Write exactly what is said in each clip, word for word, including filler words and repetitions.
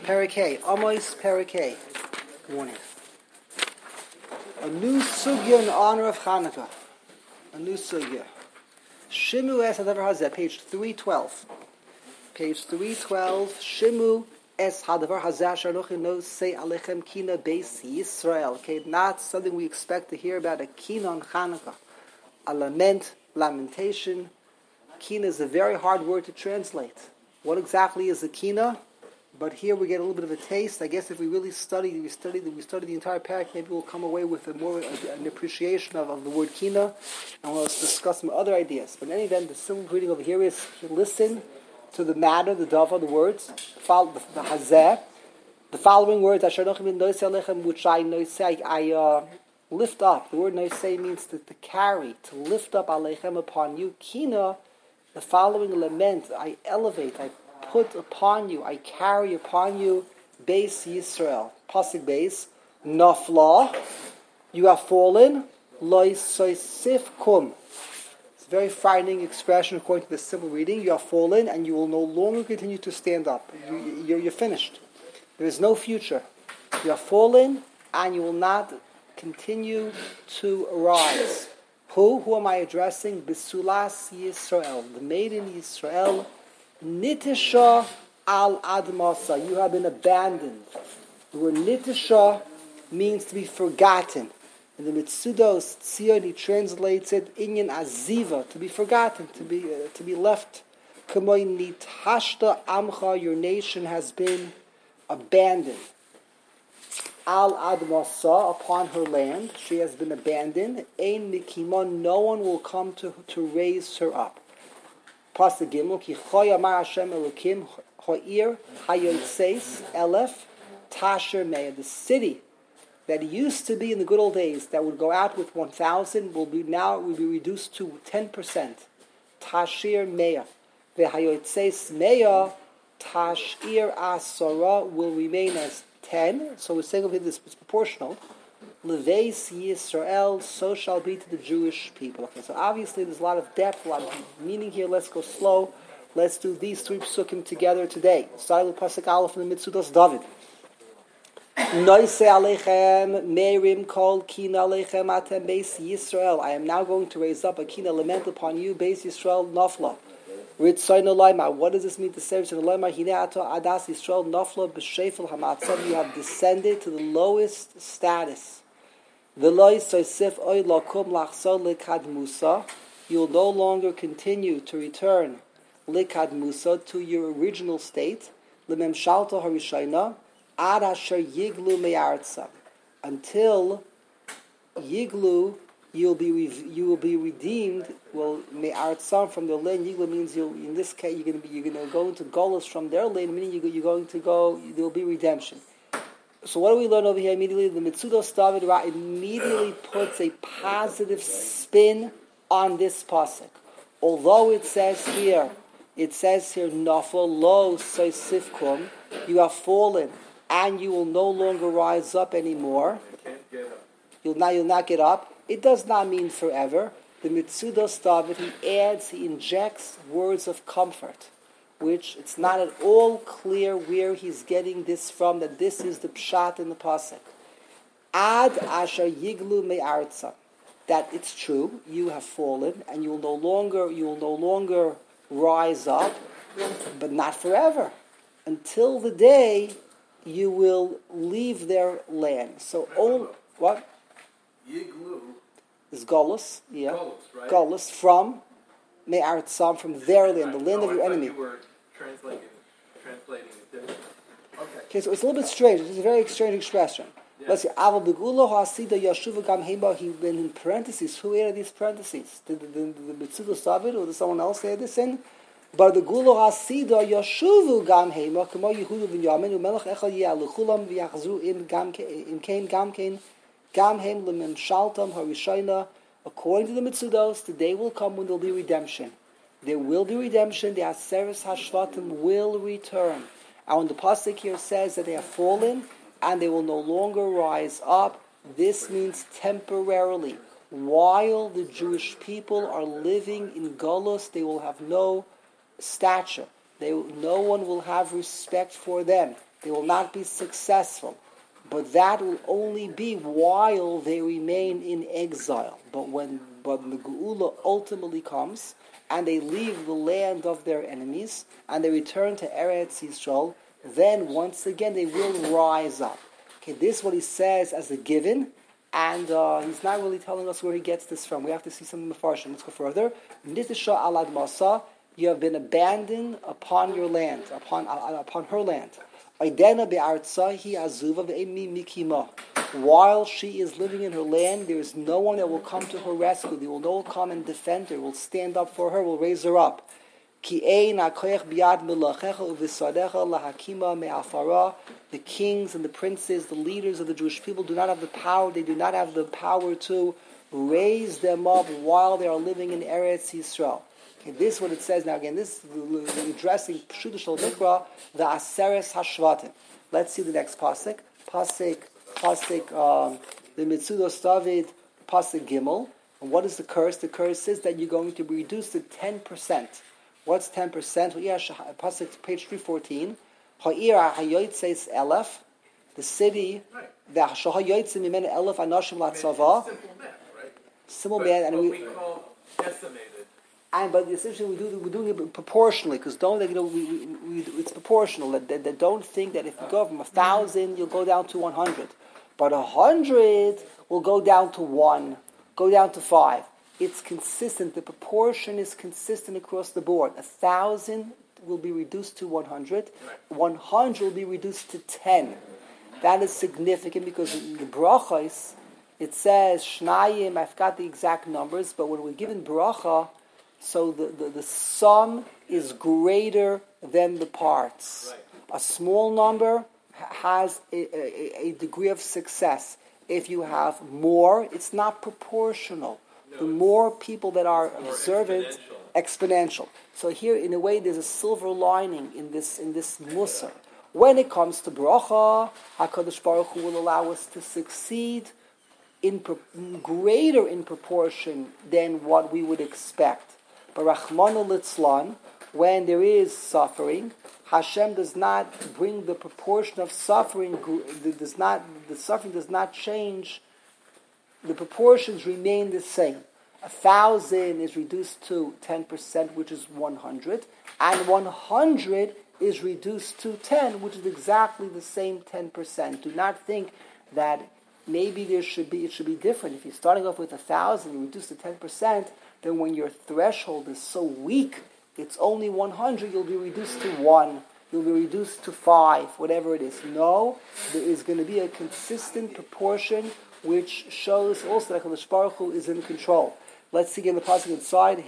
Perikei, Amos Perikei. Good morning. A new sugya in honor of Hanukkah. A new sugya. Shimu es hadavar hazeh, page three twelve. Page three twelve. Shimu es hadavar hazeh shanuchi no say alechem kina beis Yisrael. Okay, not something we expect to hear about, a kina on Hanukkah. A lament, lamentation. Kina is a very hard word to translate. What exactly is a kina? But here we get a little bit of a taste. I guess if we really study, we study, we study the entire parak, maybe we'll come away with a more an appreciation of, of the word kina, and we'll discuss some other ideas. But in any event, the simple reading over here is: listen to the matter, the dava, the words, follow the, the hazeh, the following words: which I noisei, I uh, lift up. The word noisei means to, to carry, to lift up alechem upon you. Kina, the following lament, I elevate, I put upon you, I carry upon you, Beis Yisrael. Pasuk Beis, Nafla, you have fallen, Lo Soisifkum. It's a very frightening expression according to the simple reading. You have fallen and you will no longer continue to stand up. You, you're, you're finished. There is no future. You have fallen and you will not continue to arise. Who? Who am I addressing? Bisulas Yisrael, the maiden Yisrael. Nitisha al admasa, you have been abandoned. The word nitisha means to be forgotten. In the Mitzudos Tzion, he translates it inyan aziva, to be forgotten, to be uh, to be left. Kamoy nitashta amcha, your nation has been abandoned. Al admasa, upon her land, she has been abandoned. Ein nikimon, no one will come to to raise her up. Pasuk Gimel, Ki choy amar Hashem Elokim ha'ir hayotzeis elef tasher me'ah. The city that used to be in the good old days, that would go out with one thousand, will be now will be reduced to ten percent. Tashir me'ah. The hayotzeis me'ah, tashir asara, will remain as ten. So we're saying over here this is proportional. Leveis Yisrael, so shall be to the Jewish people. Okay, so obviously there's a lot of depth, a lot of meaning here. Let's go slow. Let's do these three psukim together today. Starting with Pasuk Aleph from the Mitzudos David. Noise alechem merim kol kina alechem atem beis Yisrael. I am now going to raise up a kina lament upon you, beis Yisrael nafla. Ritzoyno loymar. What does this mean to say? Ritzoyno loymar hine ato adas Yisrael nafla b'shefel hamatzah. You have descended to the lowest status. You will no longer continue to return likad musa, to your original state, lememshalto harishayna ad asher yiglu me'artza, until yiglu, you'll be you will be redeemed. Well, me'artza, from their land. Yiglu means you. In this case, you're going to be you're going to go into Golus from their land. Meaning you're going to go. There will be redemption. So what do we learn over here immediately? The Mitzudos David immediately puts a positive spin on this pasuk. Although it says here, it says here, Nafal lo soisifkum, you have fallen and you will no longer rise up anymore. You'll not, you'll not get up. It does not mean forever. The Mitzudos David, he adds, he injects words of comfort, which it's not at all clear where he's getting this from, that this is the pshat in the pasuk. Ad asher yiglu me'artza, that it's true, you have fallen, and you will no longer you will no longer rise up, but not forever, until the day you will leave their land. So all what? Yiglu is Golus, yeah, Golus, right? Golus from me'artzam, from their land, the land oh, of your I enemy. You were translating, translating it differently. Okay. Okay, so it's a little bit strange. It's a very strange expression. Yeah. Let's see. Aval begula ha'asida yashuva gam hema. He been in parentheses. Who added these parentheses? Did the Mitzudos David or did someone else add this in? But the gula ha'asida yashuvu gam hema kamo Yehuda ben Yamin umelech echad yaluchulam v'yachzru im gam im kain gam kain gam hem lemem shaltam harishayna. According to the Mitzudos, the day will come when there will be redemption. There will be redemption. The Aseres Hashvatim will return. And when the pasuk here says that they have fallen and they will no longer rise up, this means temporarily. While the Jewish people are living in Golus, they will have no stature. They, no one will have respect for them. They will not be successful. But that will only be while they remain in exile. But when, but when the Geula ultimately comes, and they leave the land of their enemies, and they return to Eretz Yisrael, then once again they will rise up. Okay, this is what he says as a given, and uh, he's not really telling us where he gets this from. We have to see some Mefarshim. Let's go further. Nitisha alad masa, you have been abandoned upon your land, upon uh, upon her land. Aidena be'artzahi azuva ve'emi mikima. While she is living in her land, there is no one that will come to her rescue. There will no one come and defend her, will stand up for her, will raise her up. The kings and the princes, the leaders of the Jewish people do not have the power. They do not have the power to raise them up while they are living in Eretz Yisrael. Okay, this is what it says now. Again, this is addressing Pshuta Shel Mikra, the Aseres Hashvatim. Let's see the next pasuk. Pasuk, pasuk, um, the Mitzudos David, pasuk Gimel. And what is the curse? The curse says that you're going to be reduced to ten percent. What's ten percent? Pasuk, page three fourteen. Ha'ir ha'yotzes elef, the city that shahayotzim mimenu elef anashim latzava. Simple math, right? Simple but, math, and but we, we call estimated. And but essentially we do we're doing it proportionally, because don't you know we, we, we it's proportional. That, that, that don't think that if you go from a thousand you'll go down to one hundred, but a hundred will go down to one, go down to five. It's consistent. The proportion is consistent across the board. A thousand will be reduced to one hundred. One hundred will be reduced to ten. That is significant because in the brachos it says shnayim. I've got the exact numbers, but when we're given bracha, so the, the, the sum is greater than the parts. A small number has a, a, a degree of success. If you have more, it's not proportional. No, the more people that are observant, exponential. exponential. So here, in a way, there's a silver lining in this in this musar. When it comes to bracha, HaKadosh Baruch Hu will allow us to succeed in pro- greater in proportion than what we would expect. But Rachmana litzlan, when there is suffering, Hashem does not bring the proportion of suffering. Does not the suffering does not change. The proportions remain the same. A thousand is reduced to ten percent, which is one hundred, and one hundred is reduced to ten, which is exactly the same ten percent. Do not think that maybe there should be it should be different. If you're starting off with a thousand, you reduce to ten percent, then when your threshold is so weak, it's only one hundred, you'll be reduced to one. You'll be reduced to five, whatever it is. No, there is going to be a consistent proportion, which shows also that HaKadosh Baruch Hu is in control. Let's see again the pasuk inside.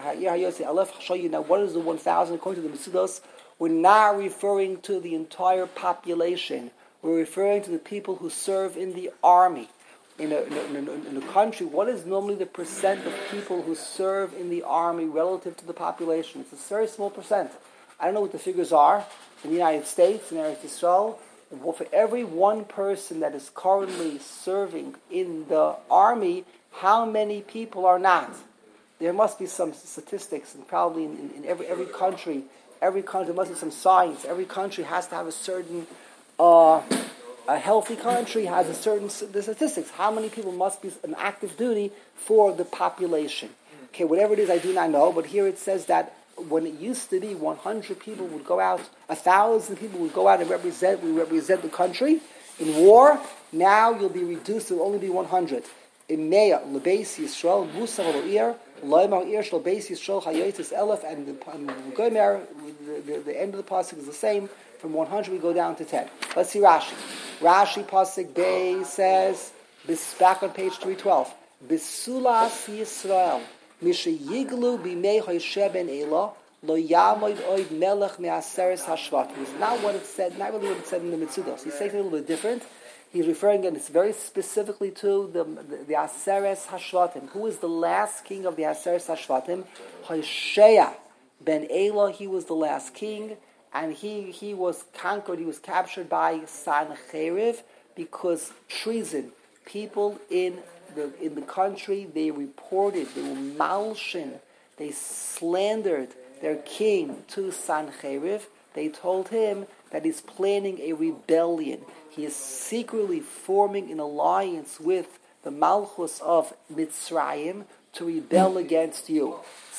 I'll show you now what is the one thousand according to the Mitzudos. We're not referring to the entire population. We're referring to the people who serve in the army. In a, in, a, in a country, what is normally the percent of people who serve in the army relative to the population? It's a very small percent. I don't know what the figures are in the United States, in Eretz Yisrael. For every one person that is currently serving in the army, how many people are not? There must be some statistics, and probably in, in, in every every country, every country there must be some science. Every country has to have a certain, uh, a healthy country has a certain the statistics. How many people must be an active duty for the population? Okay, whatever it is, I do not know. But here it says that when it used to be one hundred people would go out, one thousand people would go out and represent, we represent the country in war. Now you'll be reduced to only be one hundred. In Meah, Lebeis Yisrael, Musa Lo'ir, Loimar Ir Shal Beis Yisrael, Hayotis Elef, and the Gomer, the, the, the end of the pasuk is the same. From one hundred we go down to ten. Let's see Rashi. Rashi pasuk Bey says, back on page three twelve, Bisulas Yisrael, Misha Yiglu Bimei Hosheh Ben Elah, Lo Yamoid Oid Melech Me'aseres Hashvat. It's not what it said, not really what it said in the Mitzudos. He's saying it a little bit different. He's referring, and it's very specifically to the, the, the Aseres Hashvatim. Who is the last king of the Aseres Hashvatim? Hoshea Ben Elah, he was the last king, and he, he was conquered, he was captured by Sancheriv because treason. People in the in the country, they reported, they were malshin, they slandered their king to Sancheriv. They told him that he's planning a rebellion. He is secretly forming an alliance with the Malchus of Mitzrayim to rebel against you.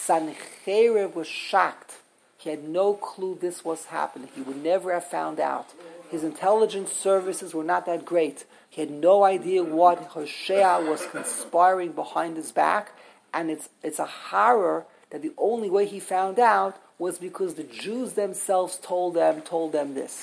Sancheriv was shocked. He had no clue this was happening. He would never have found out. His intelligence services were not that great. He had no idea what Hoshea was conspiring behind his back. And it's it's a horror that the only way he found out was because the Jews themselves told them told them this.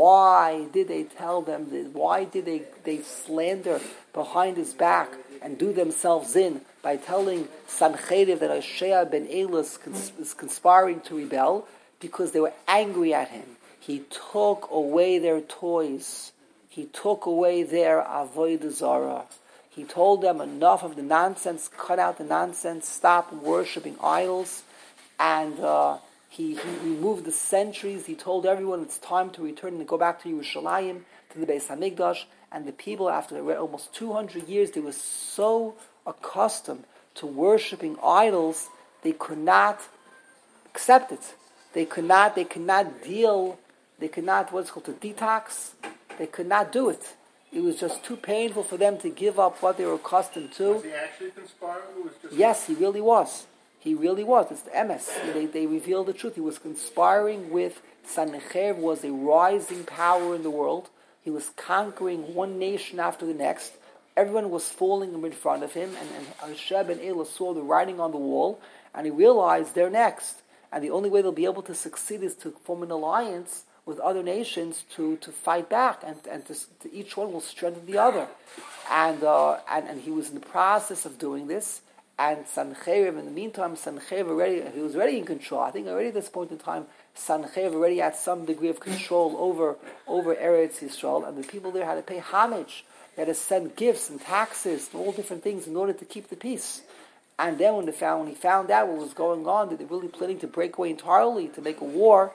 Why did they tell them this? Why did they, they slander behind his back and do themselves in by telling Sancheriv that Hoshea ben Elah cons- is conspiring to rebel? Because they were angry at him. He took away their toys. He took away their avodah zarah. He told them enough of the nonsense, cut out the nonsense, stop worshipping idols, and uh, he, he removed the centuries. He told everyone it's time to return and go back to Yerushalayim, to the Beis Hamikdash, and the people, after almost two hundred years, they were so accustomed to worshipping idols, they could not accept it. They could not, they could not deal, they could not, what's called, to detox, they could not do it. It was just too painful for them to give up what they were accustomed to. Was he actually conspiring? Or was just yes, he really was. He really was. It's the M S. They, they revealed the truth. He was conspiring with Sancheriv, was a rising power in the world. He was conquering one nation after the next. Everyone was falling in front of him, and, and Hoshea ben Elah saw the writing on the wall, and he realized they're next. And the only way they'll be able to succeed is to form an alliance with other nations to, to fight back, and, and to, to each one will strengthen the other. And, uh, and and he was in the process of doing this, and Sancheriv, in the meantime, Sancheriv already, he was already in control. I think already at this point in time, Sancheriv already had some degree of control over, over Eretz Yisrael, and the people there had to pay homage. They had to send gifts and taxes and all different things in order to keep the peace. And then when, they found, when he found out what was going on, that they were really planning to break away entirely, to make a war,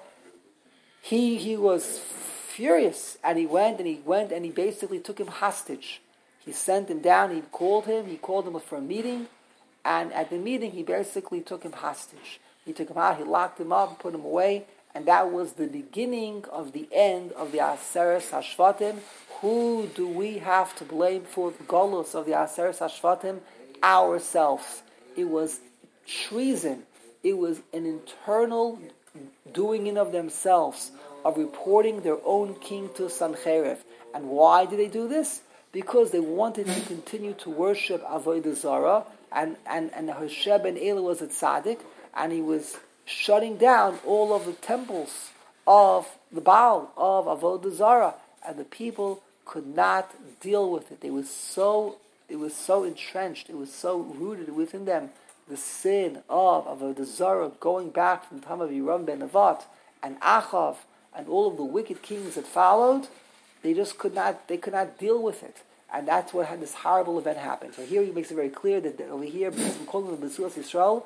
He he was furious, and he went and he went and he basically took him hostage. He sent him down. He called him. He called him for a meeting, and at the meeting he basically took him hostage. He took him out. He locked him up, put him away, and that was the beginning of the end of the Aseres Hashvatim. Who do we have to blame for the golus of the Aseres Hashvatim? Ourselves. It was treason. It was an internal doing in of themselves, of reporting their own king to Sancheriv. And why did they do this? Because they wanted to continue to worship Avodah Zarah, and, and, and Hoshea ben Elah was a tzaddik, and he was shutting down all of the temples of the Baal, of Avodah Zarah, and the people could not deal with it. They were so, it was so entrenched, it was so rooted within them, the sin of Avodah Zarah, going back from the time of Yeram ben Nevat and Achav and all of the wicked kings that followed. They just could not, they could not deal with it. And that's what had this horrible event happen. So here he makes it very clear that over here, calling the Besulas Yisrael,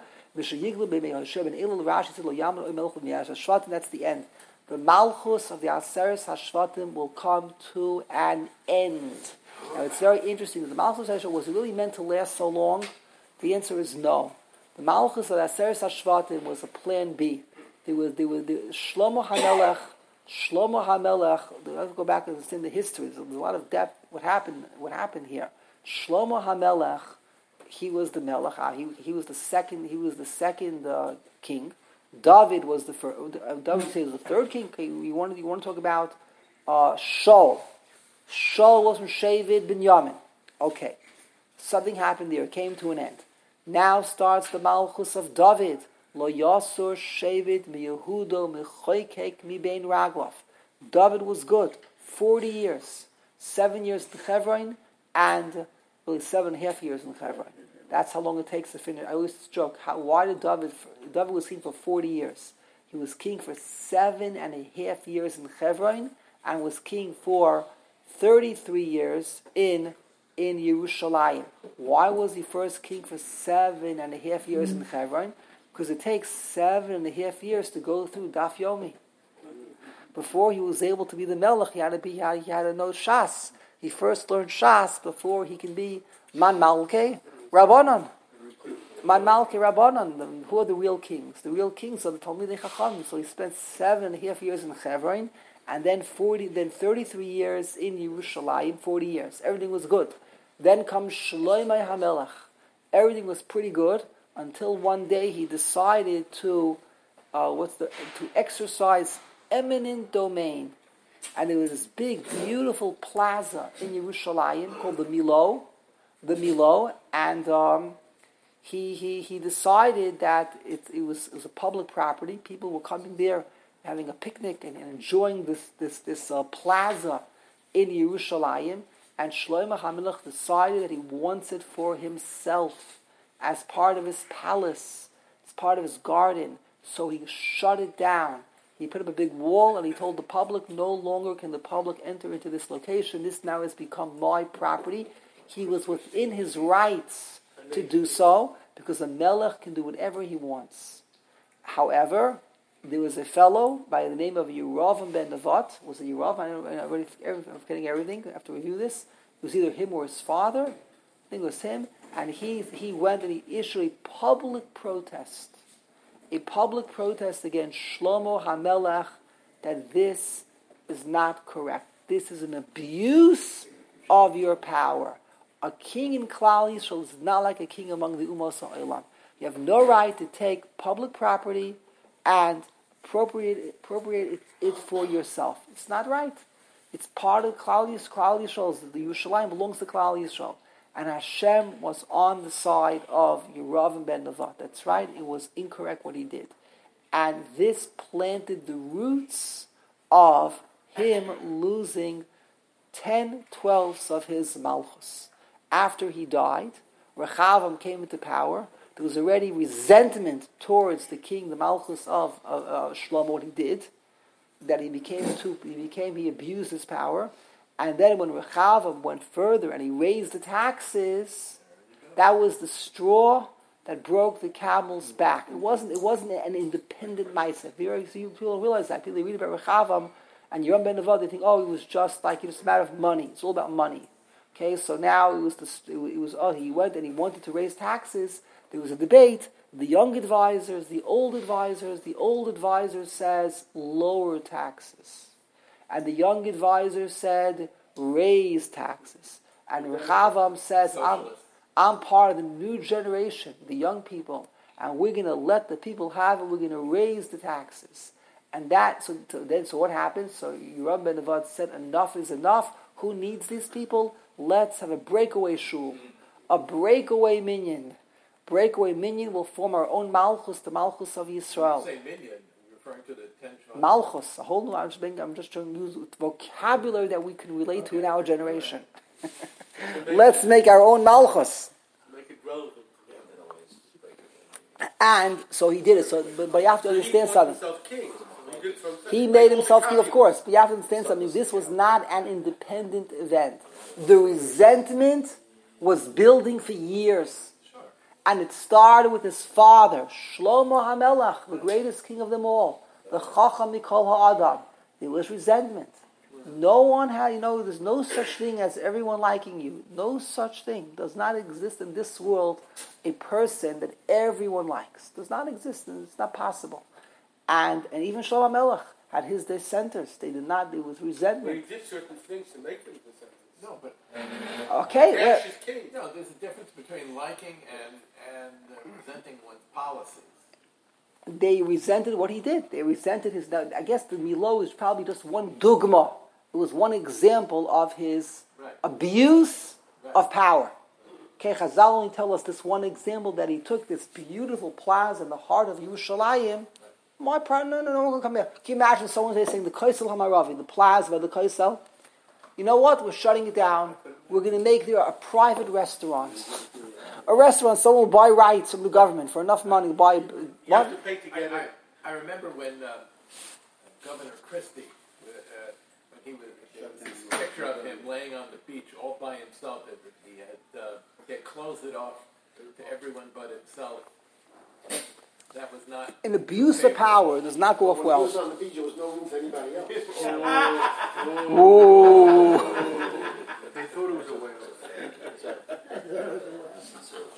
that's the end. The Malchus of the Aseres Hashvatim will come to an end. Now it's very interesting that the Malchus of Yisrael was really meant to last so long. The answer is no. The Malchus of the Aseres Hashvatim was a plan B. There was, there was the Shlomo HaMelech, Shlomo HaMelech, let's go back and see the history. There's a lot of depth what happened what happened here. Shlomo HaMelech, he was the Melech, he, he was the second, he was the second uh, king. David was the first, uh, David was the third king. Okay, you want, you want to talk about uh, Shaul. Shaul was from Shevet Binyamin. Okay. Something happened there, it came to an end. Now starts the Malchus of David. Lo Yasur Shevet mi Yehudo mi Choykek mi Bein Raglav. David was good. Forty years. Seven years in Hebron, and really seven and a half years in Hebron. That's how long it takes to finish. I always joke, how, why did David, David was king for forty years. He was king for seven and a half years in Hebron, and was king for thirty-three years in in Yerushalayim. Why was he first king for seven and a half years in Hebron? Because it takes seven and a half years to go through Daf Yomi. Before he was able to be the Melech, he had to be, he had, he had to know Shas. He first learned Shas before he can be Man Malke Rabbanon. Man Malke Rabbanon. Who are the real kings? The real kings are the Talmidei Chachamim. So he spent seven and a half years in Hebron, and then forty, then thirty-three years in Yerushalayim, forty years. Everything was good. Then comes Shlomo HaMelech. Everything was pretty good until one day he decided to, uh, what's the, to exercise eminent domain. And there was this big, beautiful plaza in Yerushalayim called the Milo, the Milo, and um, he he he decided that it, it was it was a public property. People were coming there, having a picnic and, and enjoying this this this uh, plaza in Yerushalayim. And Shlomo HaMelech decided that he wants it for himself, as part of his palace, as part of his garden. So he shut it down. He put up a big wall and he told the public, no longer can the public enter into this location. This now has become my property. He was within his rights to do so, because a melech can do whatever he wants. However, there was a fellow by the name of Yeravam ben Nevat. Was it Yeravam? I don't know, I'm forgetting everything. I have to review this. It was either him or his father. I think it was him. And he he went and he issued a public protest. A public protest against Shlomo HaMelech that this is not correct. This is an abuse of your power. A king in Klal Yisrael is not like a king among the Umos HaOlam. You have no right to take public property and appropriate, appropriate it, it for yourself. It's not right. It's part of Klal Yisrael. Klal Yisrael, the Yerushalayim belongs to Klal Yisrael. And Hashem was on the side of Yeravam ben Nevat. That's right, it was incorrect what he did. And this planted the roots of him losing ten twelfths of his malchus. After he died, Rechavam came into power. There was already resentment towards the king, the malchus of uh, uh, Shlomo, what he did, that he became too, he became, he abused his power. And then when Rechavam went further and he raised the taxes, that was the straw that broke the camel's back. It wasn't, it wasn't an independent ma'aseh. People realize that. People read about Rechavam and Yeravam ben Nevat, they think, oh, it was just like, it was a matter of money. It's all about money. Okay, so now it was, the, it was, oh, he went and he wanted to raise taxes. There was a debate. The young advisors, the old advisors, the old advisor says, lower taxes. And the young advisor said, raise taxes. And Rechavam says, I'm, I'm part of the new generation, the young people, and we're going to let the people have it, we're going to raise the taxes. And that, so, so then, so what happens? So Yeravam ben Nevat said, enough is enough. Who needs these people? Let's have a breakaway shul, a breakaway minyan. Breakaway minyan will form our own malchus, the malchus of Yisrael. Say minyan. Referring to the ten tribes. Malchus, a whole new, I'm just, being, I'm just trying to use vocabulary that we can relate okay. to in our generation. Let's make our own Malchus. Make it relevant to them. And so he did it. So, but, but you have to understand he something. King. He made himself king, of course. But you have to understand something. This was not an independent event. The resentment was building for years. Sure. And it started with his father, Shlomo HaMelech, the greatest king of them all, the Chacham Mikol HaAdam. There was resentment. No one had, you know, there's no such thing as everyone liking you. No such thing. Does not exist in this world a person that everyone likes. Does not exist. It's not possible. And and even Shlomo HaMelech had his dissenters. They did not, there was resentment. But he did certain things to make them dissenters. No, but... Okay. Well, king. No, there's a difference between liking and, and uh, resenting one's policies. They resented what he did. They resented his... I guess the Milo is probably just one dogma. It was one example of his right. abuse right. of power. Okay, Chazal only tell us this one example that he took this beautiful plaza in the heart of Yerushalayim. My part, no, no, no, we're going to come here. Can you imagine someone saying the Kaisel Hamaravi, the plaza by the Kaisel? You know what? We're shutting it down. We're going to make there a private restaurant. A restaurant, someone will buy rights from the government for enough money. Buy, you what? have to pay together. I, I, I remember when uh, Governor Christie, uh, when he was, there was this picture of him laying on the beach all by himself, that he had, uh, he had closed it off to everyone but himself. That was not... An abuse of power does not go off well. When he was on the beach, there was no room for anybody else. Ooh. They thought it was a whale.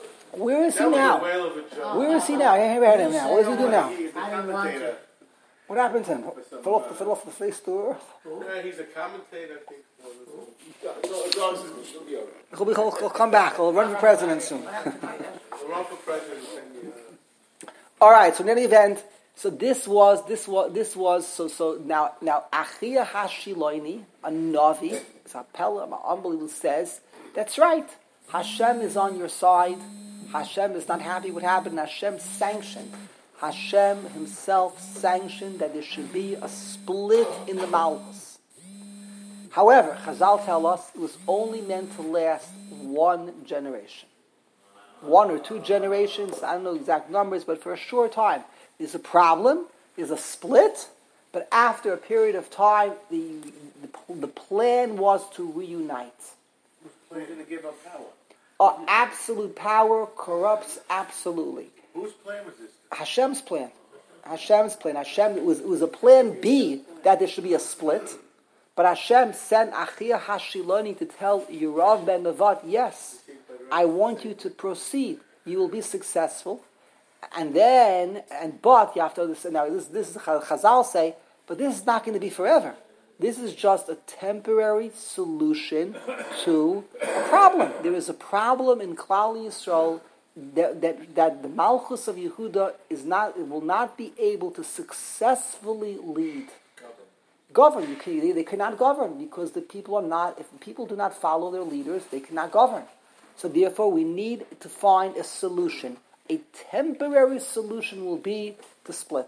Where is he that now? Was a whale of a job. Where is he now? I haven't heard him now. What does he do now? He is the commentator. What happened to him? some, Fell off, uh, the, fell off the face of the earth? Yeah, he's a commentator, I think. for this- Yeah, so as long as it's- it'll be all right. He'll, be, he'll, he'll come back. He'll run for president soon. The run for president. And, uh, All right. So in any event, so this was this was this was so so now now Achia Hashiloini, a Navi, it's a Pelham, unbelievable, says that's right. Hashem is on your side. Hashem is not happy what happened. Hashem sanctioned. Hashem himself sanctioned that there should be a split in the Malchus. However, Chazal tell us it was only meant to last one generation. One or two generations, I don't know exact numbers, but for a short time. There's a problem, there's a split, but after a period of time, the the, the plan was to reunite. who's going to give up power? Uh, absolute power corrupts absolutely. Whose plan was this? Hashem's plan. Hashem's plan. Hashem, it was, it was a plan B that there should be a split. But Hashem sent Achia Hashiloni to tell Yerav ben Nevat, yes, I want you to proceed. You will be successful. And then, and but, you have to understand, now this, this is Chazal say, but this is not going to be forever. This is just a temporary solution to a problem. There is a problem in Klal Yisrael that, that, that the Malchus of Yehuda is not, it will not be able to successfully lead. Govern. You can, they cannot govern because the people are not, if the people do not follow their leaders, they cannot govern. So therefore we need to find a solution. A temporary solution will be to split.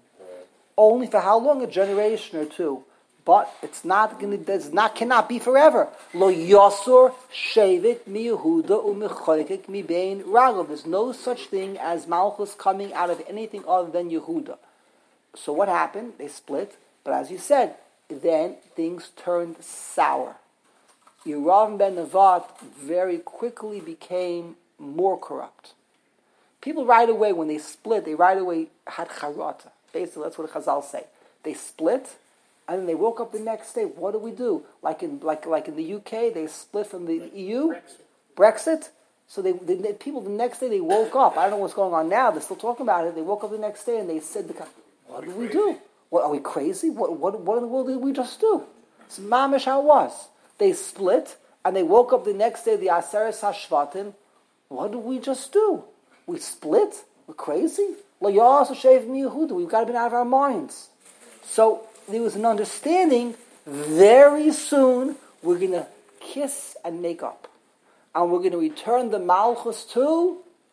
Only for how long? A generation or two. But it's not going to, it's not, cannot be forever. Lo yosur shevet mi Yehuda u'mechorikik mi bein ragov. There's no such thing as Malchus coming out of anything other than Yehuda. So what happened? They split. But as you said, then things turned sour. Yerav ben Nevat very quickly became more corrupt. People right away, when they split, they right away had charata. Basically, that's what the Chazal say. They split, and then they woke up the next day. What do we do? Like in like like in the U K, they split from the E U, Brexit. Brexit. So they, the people the next day they woke up. I don't know what's going on now. They're still talking about it. They woke up the next day and they said, "What do we do? What are we crazy? What what what in the world did we just do?" It's mamish how it was. They split and they woke up the next day. The Aseres Hashvatim. What did we just do? We split. We're crazy. We've got to be out of our minds. So there was an understanding. Very soon we're going to kiss and make up, and we're going to return the Malchus to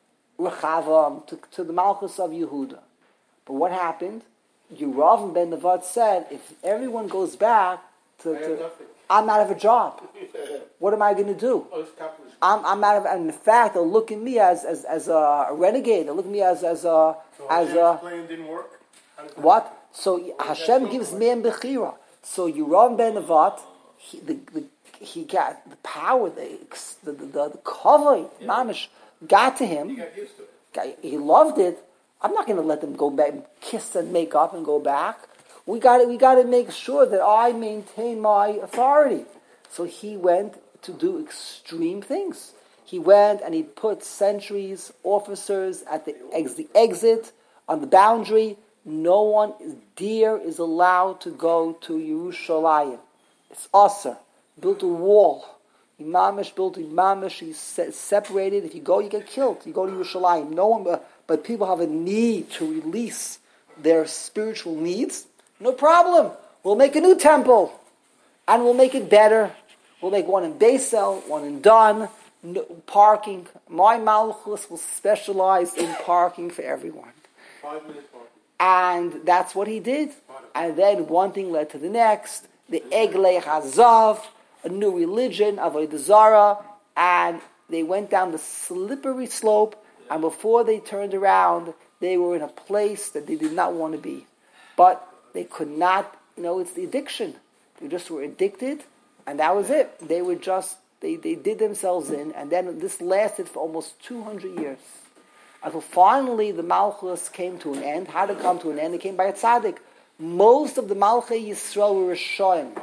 Rechavam, to, to the Malchus of Yehuda. But what happened? Yerav ben Nevat said, if everyone goes back to, to I'm out of a job. What am I going to do? Oh, it's capitalism. I'm, I'm out of, and in fact, they'll look at me as as, as a renegade. They'll look at me as as a So as Hashem's a plan didn't work? How does that what? So Hashem gives man bechira. So Yerav ben Nevat, he the, the he got the power, the the the, the, the kavod, mamish, got to him. He got used to it. Got- He loved it. I'm not going to let them go back, kiss and make up and go back. We got to, we got to make sure that I maintain my authority. So he went to do extreme things. He went and he put sentries, officers at the, ex, the exit, on the boundary. No one, deer is allowed to go to Yerushalayim. It's Aser. Built a wall. Imamish built Imamish. He's se- separated. If you go, you get killed. You go to Yerushalayim. No one, but, but people have a need to release their spiritual needs. No problem. We'll make a new temple. And we'll make it better. We'll make one in Beisel, one in Dan, no, parking. My Malchus will specialize in parking for everyone. Five minutes parking. And that's what he did. And then one thing led to the next. The Eglei Hazav, a new religion, Avodah Zarah, and they went down the slippery slope, and before they turned around, they were in a place that they did not want to be. But they could not, you know, it's the addiction. They just were addicted, and that was it. They were just, they, they did themselves in, and then this lasted for almost two hundred years. Until finally the Malchus came to an end. How did it come to an end? It came by a tzaddik. Most of the Malchei Yisrael were Rishoyim.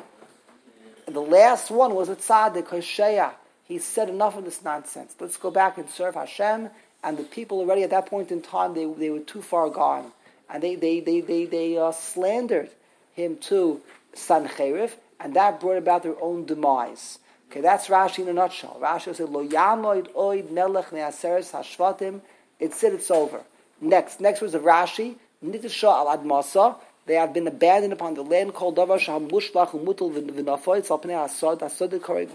The last one was a tzaddik, Hosea. He said, enough of this nonsense. Let's go back and serve Hashem. And the people already at that point in time, they, they were too far gone. and they they they they, they uh, slandered him to Sancheriv, and that brought about their own demise. Okay, that's Rashi in a nutshell. Rashi said, Lo yamoid oid melech ne'aseres hashvatim. It said it's over. Next, next words of Rashi, Nitisha al admasa. They have been abandoned upon the land called Davar Sham Mushlach Umutul V'Nafoitz Al Pnei Asad Asad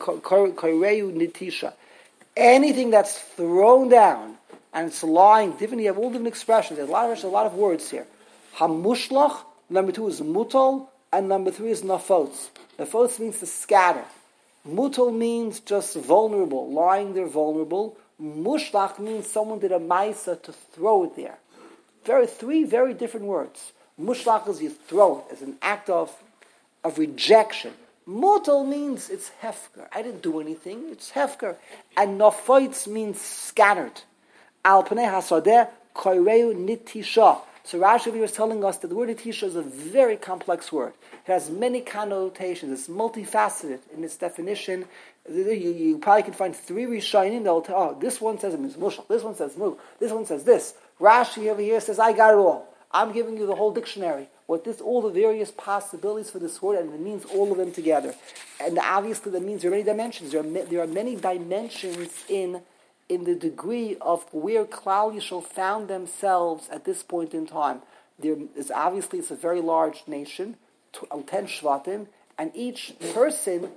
Koireu Nitisha. Anything that's thrown down and it's lying, different. You have all different expressions. There's a lot of a lot of words here. Hamushlach. Number two is Mutal, and number three is Nafotz. Nafotz means to scatter. Mutal means just vulnerable, lying there vulnerable. Mushlach means someone did a ma'isa to throw it there. Very three very different words. Mushlach is you throw it as an act of of rejection. Mutal means it's hefker. I didn't do anything. It's hefker. And nafoitz means scattered. Al pnei hasadeh koireu nitisha. So Rashi was telling us that the word nitisha is a very complex word. It has many connotations. It's multifaceted in its definition. You, you probably can find three Rishonim that will tell, oh, this one says it means mushal, this one says mu, this one says this. Rashi over here says, I got it all. I'm giving you the whole dictionary, what this, all the various possibilities for this word, and it means all of them together. And obviously that means there are many dimensions. There are, ma- there are many dimensions in in the degree of where Klal Yisrael found themselves at this point in time. There is obviously, it's a very large nation, ten Shvatim, and each person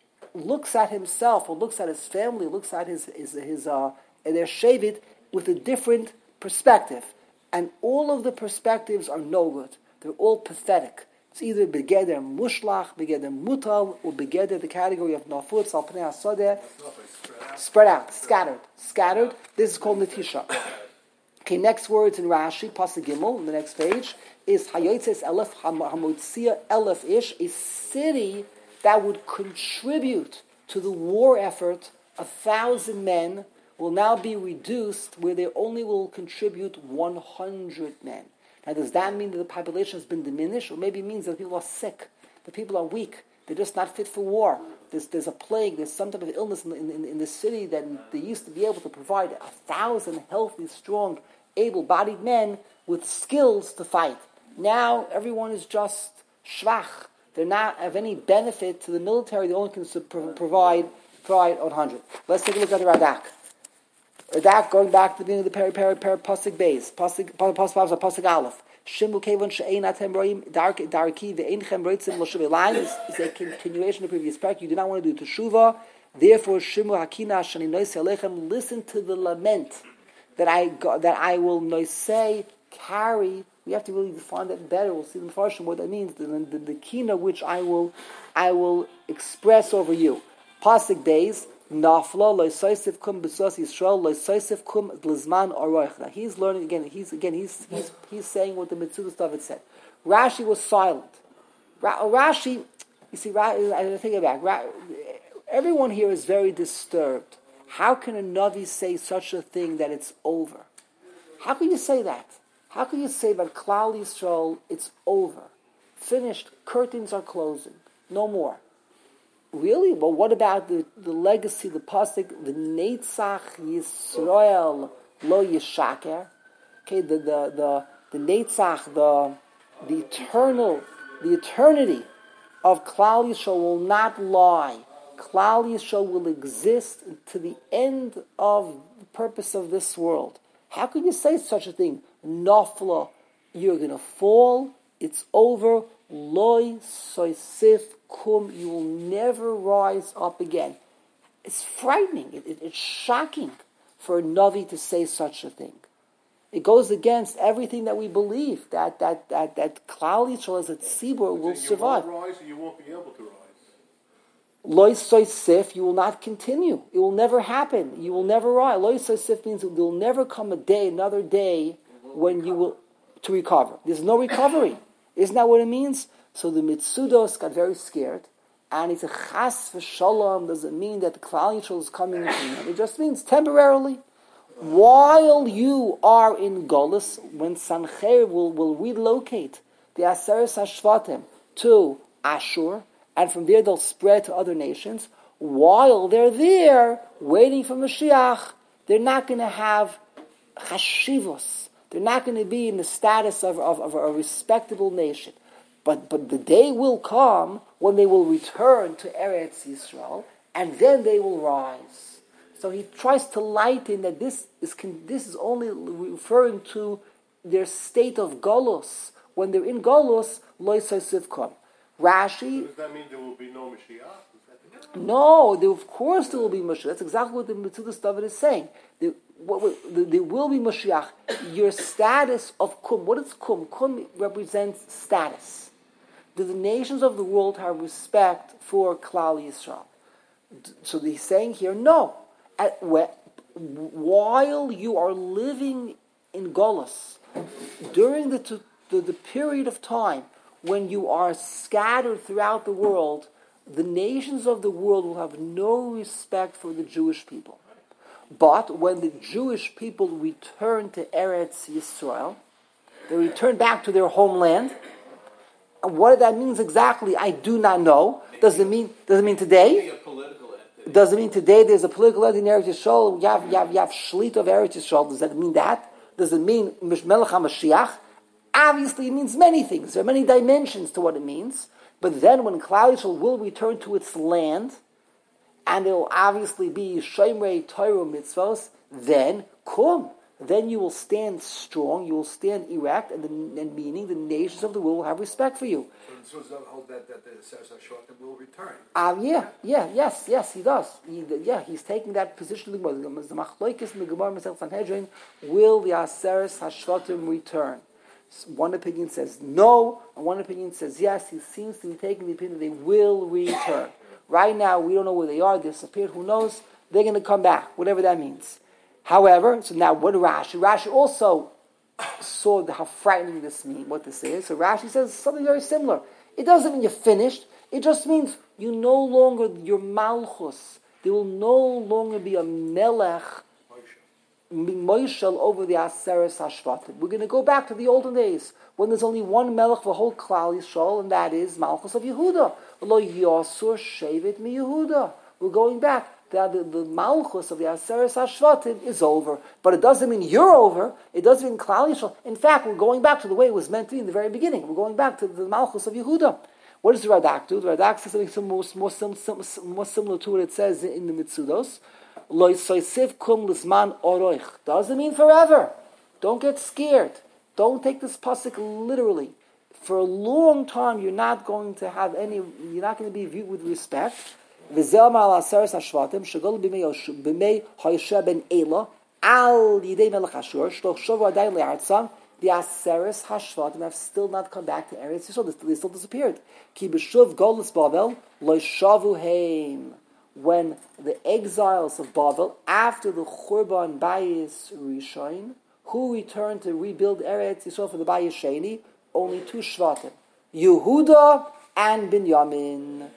looks at himself, or looks at his family, looks at his his, his uh, their Shavit with a different perspective. And all of the perspectives are no good. They're all pathetic. It's either begeder mushlach, begeder mutal, or begeder the category of nafutz, al pnei hasadeh, spread out, scattered. Scattered. This is called netisha. Okay, next words in Rashi, Pasuk Gimel, on the next page, is Hayotzes Elef Hamotzia Elef Ish, a city that would contribute to the war effort. A thousand men will now be reduced where they only will contribute one hundred men. Now, does that mean that the population has been diminished? Or maybe it means that people are sick, the people are weak, they're just not fit for war. There's, there's a plague, there's some type of illness in, in, in the city that they used to be able to provide a thousand healthy, strong, able-bodied men with skills to fight. Now, everyone is just schwach. They're not of any benefit to the military. They only can provide, provide one hundred. Let's take a look at the Radak. Radak, going back to the beginning of the peri peri peri pasuk beis, pasuk pasuk pasuk aleph. Shimu kevon she'ein atem roim darki darki ve'einchem roitzim l'shuv line is a continuation of the previous parak. You do not want to do teshuva. Therefore, shimu hakina shani nois alechem. Listen to the lament that I that I will noisei carry. We have to really define that better. We'll see in the Farshim what that means. The, the, the kina which I will I will express over you. Pasuk days. Nafla loisaisif kum b'sos Yisrael loisaisif kum lizman aroich. Now he's learning again. He's again. He's he's he's saying what the Mitzvah stuff had said. Rashi was silent. Ra- Rashi, you see, Ra- I think about Ra- everyone here is very disturbed. How can a Navi say such a thing that it's over? How can you say that? How can you say that Klal Yisrael it's over, finished? Curtains are closing, no more. Really? Well, what about the, the legacy, the pasuk, the Netzach Yisrael lo yishaker? Okay, the the the the Netzach, the the eternal, the eternity of Klal Yisrael will not lie. Klal Yisrael will exist to the end of the purpose of this world. How can you say such a thing? Nafla, you're going to fall. It's over. Loi soisif kum, you will never rise up again. It's frightening. It, it, it's shocking for a Navi to say such a thing. It goes against everything that we believe, that that that, that Klal Yisrael as a tzibur will survive. You won't rise, you won't be able to rise. Loi soisif, you will not continue. It will never happen. You will never rise. Loi soisif means there will never come a day, another day, when you will, to recover. There's no recovery. Isn't that what it means? So the Mitzudos got very scared, and it's a chas v'shalom. Doesn't mean that the Klal Yisrael is coming into them. It just means temporarily. While you are in Golus, when Sancheir will, will relocate the Aseres HaShvatim to Ashur, and from there they'll spread to other nations, while they're there, waiting for Mashiach, they're not going to have chashivos. They're not going to be in the status of, of, of a respectable nation. But but the day will come when they will return to Eretz Yisrael, and then they will rise. So he tries to lighten that this is this is only referring to their state of Golus. When they're in Golus, Lo Sivkom. Rashi. Does that mean there will be no Mashiach? No, there, of course there will be Mashiach. That's exactly what the Metzudas David is saying. There, what, what, there will be Mashiach. Your status of Kum. What is Kum? Kum represents status. Do the nations of the world have respect for Klal Yisrael? So he's saying here, no. At, while you are living in Golus, during the, the, the period of time when you are scattered throughout the world, the nations of the world will have no respect for the Jewish people. But when the Jewish people return to Eretz Yisrael, they return back to their homeland. And what that means exactly, I do not know. Does it mean? Does it mean today? Does it mean today there's a political entity in Eretz Yisrael? You have you have you have Shlit of Eretz Yisrael. Does that mean that? Does it mean Melech HaMashiach? Obviously, it means many things. There are many dimensions to what it means. But then, when Klal Yisrael will return to its land, and it will obviously be Shomrei Torah Mitzvos, then Kum. Then you will stand strong, you will stand erect, and, the, and meaning the nations of the world will have respect for you. So does that hold that, that the Seres HaShotim will return? Ah, uh, yeah, yeah, yes, yes, he does. He, yeah, he's taking that position. The Machlokes in the Gemara Masechet Sanhedrin, will the Seres HaShotim return? One opinion says no, and one opinion says yes. He seems to be taking the opinion that they will return. Right now, we don't know where they are. They've disappeared. Who knows? They're going to come back, whatever that means. However, so now what Rashi? Rashi also saw how frightening this means, what this is. So Rashi says something very similar. It doesn't mean you're finished. It just means you no longer, your malchus, there will no longer be a melech, Moishel over the Aseres Hashvatim. We're going to go back to the olden days when there's only one melech for whole Klal Yisrael, and that is Malchus of Yehuda. Lo Yosur Shevet mi Yehuda. We're going back. The, the, the Malchus of the Aseres Hashvatim is over. But it doesn't mean you're over. It doesn't mean Klal Yisrael. In fact, we're going back to the way it was meant to be in the very beginning. We're going back to the Malchus of Yehuda. What does the Radak do? The Radak says something more, more, more similar to what it says in the Mitzudos. Doesn't mean forever. Don't get scared. Don't take this pasuk literally. For a long time, you're not going to have any. You're not going to be viewed with respect. The Aseres Hashvatim have still not come back to Eretz Yisrael. They still disappeared. Ki b'shuv golus Bavel lo shavu heim. When the exiles of Bavel, after the Churban Bayis Rishon, who returned to rebuild Eretz Yisrael for the Bayis Sheni, only two Shvatim, Yehuda and Binyamin.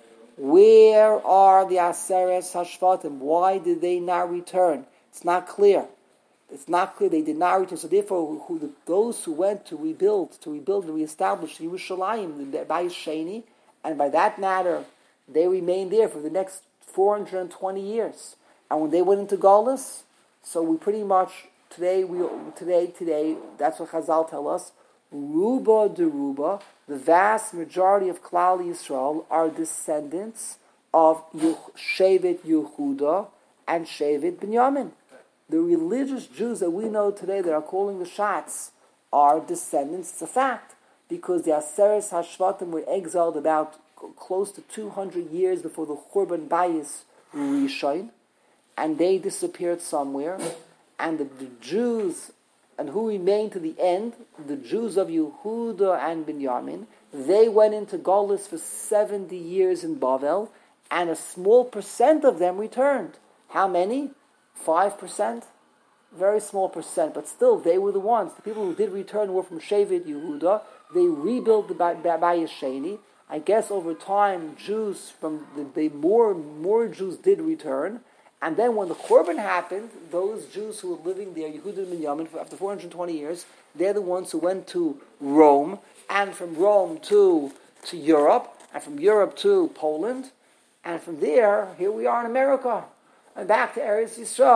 Where are the Aseres Hashvatim? Why did they not return? It's not clear. It's not clear they did not return. So therefore, who, the, those who went to rebuild, to rebuild and reestablish Yerushalayim, the Bayis Sheni, and by that matter, they remained there for the next four hundred twenty years, and when they went into Golus, so we pretty much today we today today that's what Chazal tell us. Ruba de Ruba, the vast majority of Klal Yisrael are descendants of Shevet Yehuda and Shevet Binyamin. The religious Jews that we know today that are calling the shots are descendants. It's a fact because the Aseres Hashvatim were exiled about close to two hundred years before the Churban Bayis Rishon, and they disappeared somewhere. And the, the Jews, and who remained to the end, the Jews of Yehuda and Binyamin, they went into Golus for seventy years in Bavel, and a small percent of them returned. How many? Five percent? Very small percent, but still, they were the ones. The people who did return were from Shevet Yehuda. They rebuilt the Bayis Sheni. I guess over time, Jews from the, the more more Jews did return, and then when the Korban happened, those Jews who were living there, Yehuda and Binyamin, for after four hundred twenty years, they're the ones who went to Rome, and from Rome to to Europe, and from Europe to Poland, and from there, here we are in America, and back to Eretz Yisrael.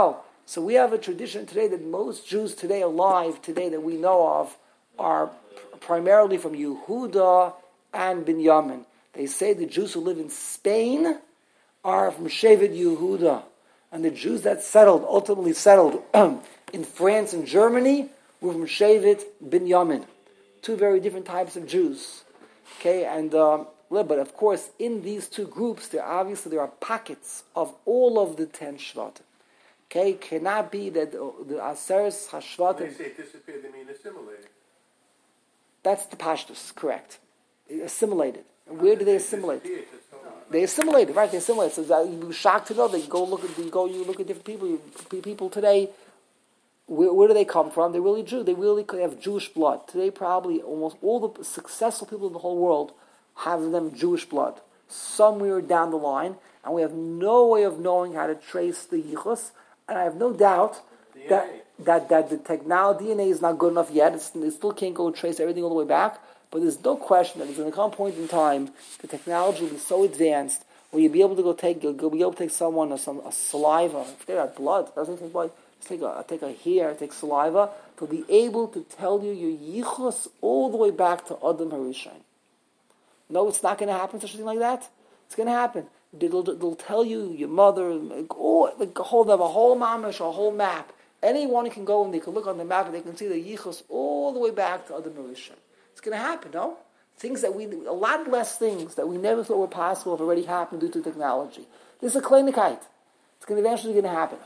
So we have a tradition today that most Jews today alive today that we know of are primarily from Yehuda and Binyamin. They say the Jews who live in Spain are from Shevet Yehuda. And the Jews that settled, ultimately settled in France and Germany were from Shevet Binyamin. Two very different types of Jews. Okay, and um, but of course in these two groups there obviously there are pockets of all of the ten Shvatim. Okay, cannot be that the, the Aseres Hashvatim. When they say disappeared, they mean assimilated. That's the Pashtus, correct. Assimilated. And where do they assimilate? Disappeared, just don't- They assimilated, right? They assimilated. So that you'd be shocked to know that you go look at you go you look at different people. You, people today, where, where do they come from? They're really Jew. They really could have Jewish blood. Today, probably almost all the successful people in the whole world have them Jewish blood somewhere down the line, and we have no way of knowing how to trace the yichus. And I have no doubt that, that that the technology D N A is not good enough yet. It's, it still can't go and trace everything all the way back. But there's no question that there's going to come a point in time the technology will be so advanced where you'll be able to go take you'll be able to take someone or some a saliva. If they have blood, it doesn't take blood. Just take a take a hair, take saliva. They'll be able to tell you your yichus all the way back to Adam Harishon. No, it's not going to happen. Such a thing like that. It's going to happen. They'll, they'll tell you your mother, like, oh, like, hold up a whole mamish, a whole map. Anyone can go and they can look on the map and they can see the yichus all the way back to Adam Harishon. It's going to happen, no? Things that we, a lot less things that we never thought were possible have already happened due to technology. This is a kleinigkeit. It's going to eventually going to happen.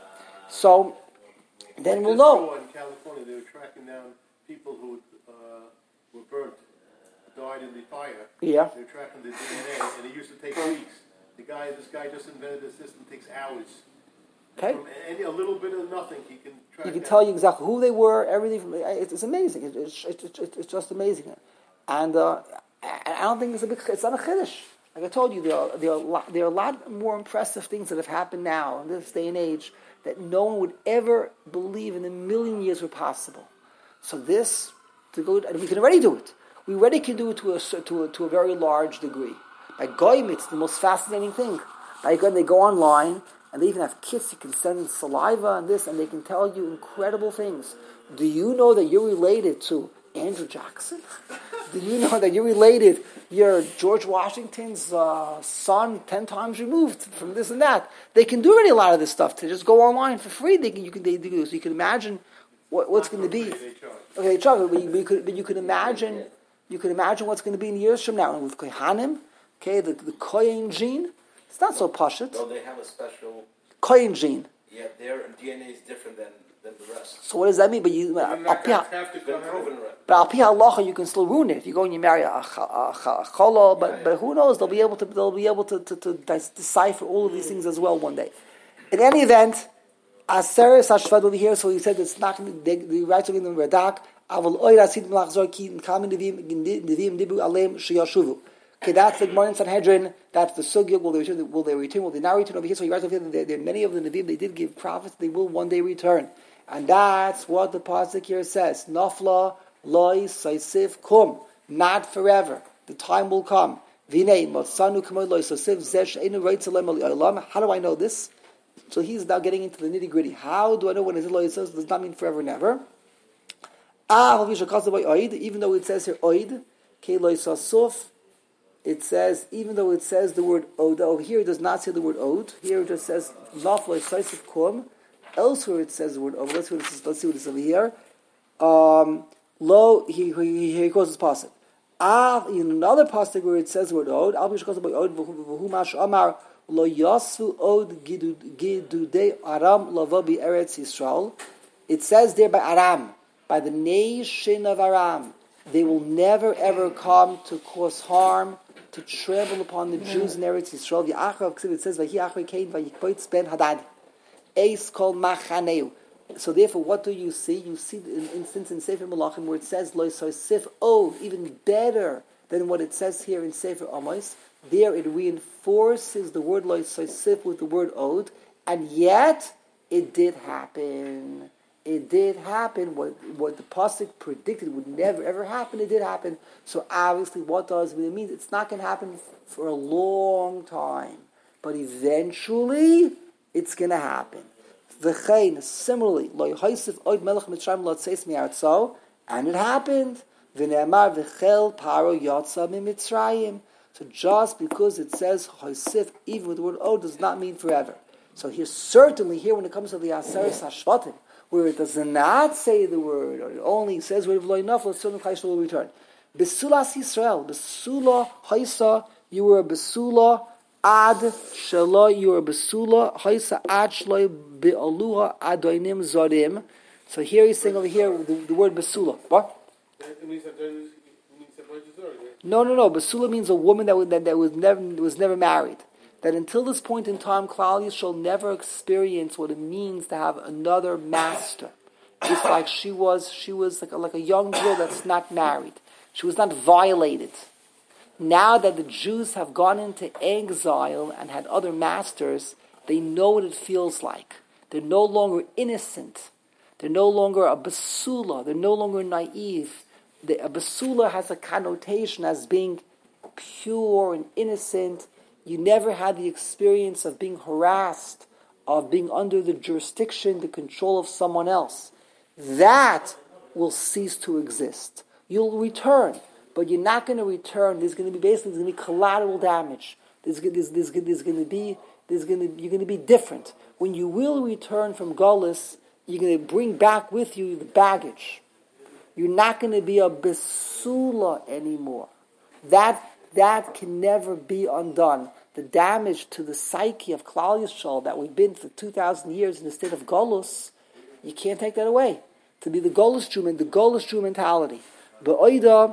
So then Like we'll this know. war in California, they were tracking down people who uh, were burnt, died in the fire. Yeah. They were tracking the D N A, and it used to take weeks. The guy, this guy just invented a system that takes hours. Okay. From any, a little bit of nothing, he can track He can down. tell you exactly who they were, everything. From, it's, it's amazing. It, it's, it's, it's, it's just amazing. And uh, I don't think it's a big. It's not a chiddush. Like I told you, there are there are, a lot, there are a lot more impressive things that have happened now in this day and age that no one would ever believe in a million years were possible. So this to go, and we can already do it. We already can do it to a to a, to a very large degree. By Goyim, it's the most fascinating thing. By Goyim, they go online and they even have kits. You can send saliva and this, and they can tell you incredible things. Do you know that you're related to Andrew Jackson? Do you know that you're related? You're George Washington's uh, son, ten times removed from this and that. They can do already a lot of this stuff. To just go online for free, they can. You can. They do. So you can imagine what, what's going to be. Okay, they charge, but you, but you could. But you could imagine. You could imagine what's going to be in years from now. And with Kohanim, okay, the the Kohen gene. It's not so pashut. No, they have a special. Kohen gene. Yeah, their D N A is different than, than the rest. So what does that mean? But you, You're al not pi gonna ha- have to Been come out. proven right. but al pi halacha, you can still ruin it if you go and you marry a, a, a, a cholo. But but who knows? They'll be able to they'll be able to, to, to decipher all of these things as well one day. In any event, Aseres Hashvad over here. So he said it's not going to. The rights are in the Radak. Aval oira sid malachzor ki kamin nevim nevim nibu alem sheyashuvu. Okay, that's the Gemara in Sanhedrin. That's the sugya. Will they return? Will they return? Will they not return over here? So he writes over here that there, there are many of the Nevi'im. They did give prophets. They will one day return, and that's what the pasuk here says. Nafla loy saisif kum. Not forever. The time will come. Vinei matzanu kamoy loy saisif zesh einu reitzalem olam. How do I know this? So he's now getting into the nitty gritty. How do I know when it's loy says? Does not mean forever and ever. Ah, even though it says here oid, ke loy sasuf. It says, even though it says the word od, over here it does not say the word od. Here it just says nafla saisif kum. Elsewhere it says the word od. Let's see what it is. Let's see what it is over here. Um, lo, he he he quotes this pasuk. Ah, in another pasuk where it says the word od, al bishkos by od v'humash amar lo yasu od gidudei aram lavabi eretz Yisrael. It says there by Aram, by the nation of Aram, they will never ever come to cause harm, to trample upon the Jews in Eretz Yisrael. It says, "Vahi achri kain vayikpoitz ben Hadad, eis kol machaneu." So therefore, what do you see? You see an instance in Sefer Malachim where it says "Lo sif od," even better than what it says here in Sefer Amos. There, it reinforces the word "Lo sif" with the word "od," and yet it did happen. It did happen. What what the pasuk predicted would never ever happen. It did happen. So obviously, what does it mean? It's not going to happen for a long time, but eventually, it's going to happen. V'chein, similarly, lo yhaisif oid melech Mitzrayim lo tzeis mi'artzo, and it happened. V'ne'amar v'chel paro yotza mi'Mitzrayim. So just because it says haisif, even with the word od, does not mean forever. So here, certainly here, when it comes to the Aseres Hashvatim, where it does not say the word, or it only says word of lo yinafel, certainly Chayshel will return. Besulas Yisrael, besula haisa, you were a besula ad shelo, you were a besula haisa ad shelo be'aluha adoinim zorim. So here he's saying over here the, the word besula. What? No, no, no. Basula means a woman that, that, that was never was never married. That until this point in time, Klal Yisrael never experience what it means to have another master. It's like she was she was like a, like a young girl that's not married. She was not violated. Now that the Jews have gone into exile and had other masters, they know what it feels like. They're no longer innocent. They're no longer a basula. They're no longer naive. The, a basula has a connotation as being pure and innocent. You never had the experience of being harassed, of being under the jurisdiction, the control of someone else. That will cease to exist. You'll return, but you're not going to return. There's going to be basically there's going to be collateral damage. There's, there's, there's, there's going to be there's going to you're going to be different. When you will return from Golus, you're going to bring back with you the baggage. You're not going to be a besula anymore. That that can never be undone. The damage to the psyche of Klal Yisrael that we've been for two thousand years in the state of Golus, you can't take that away. To be the Golus Jew, the Golus Jew mentality. Be'oida,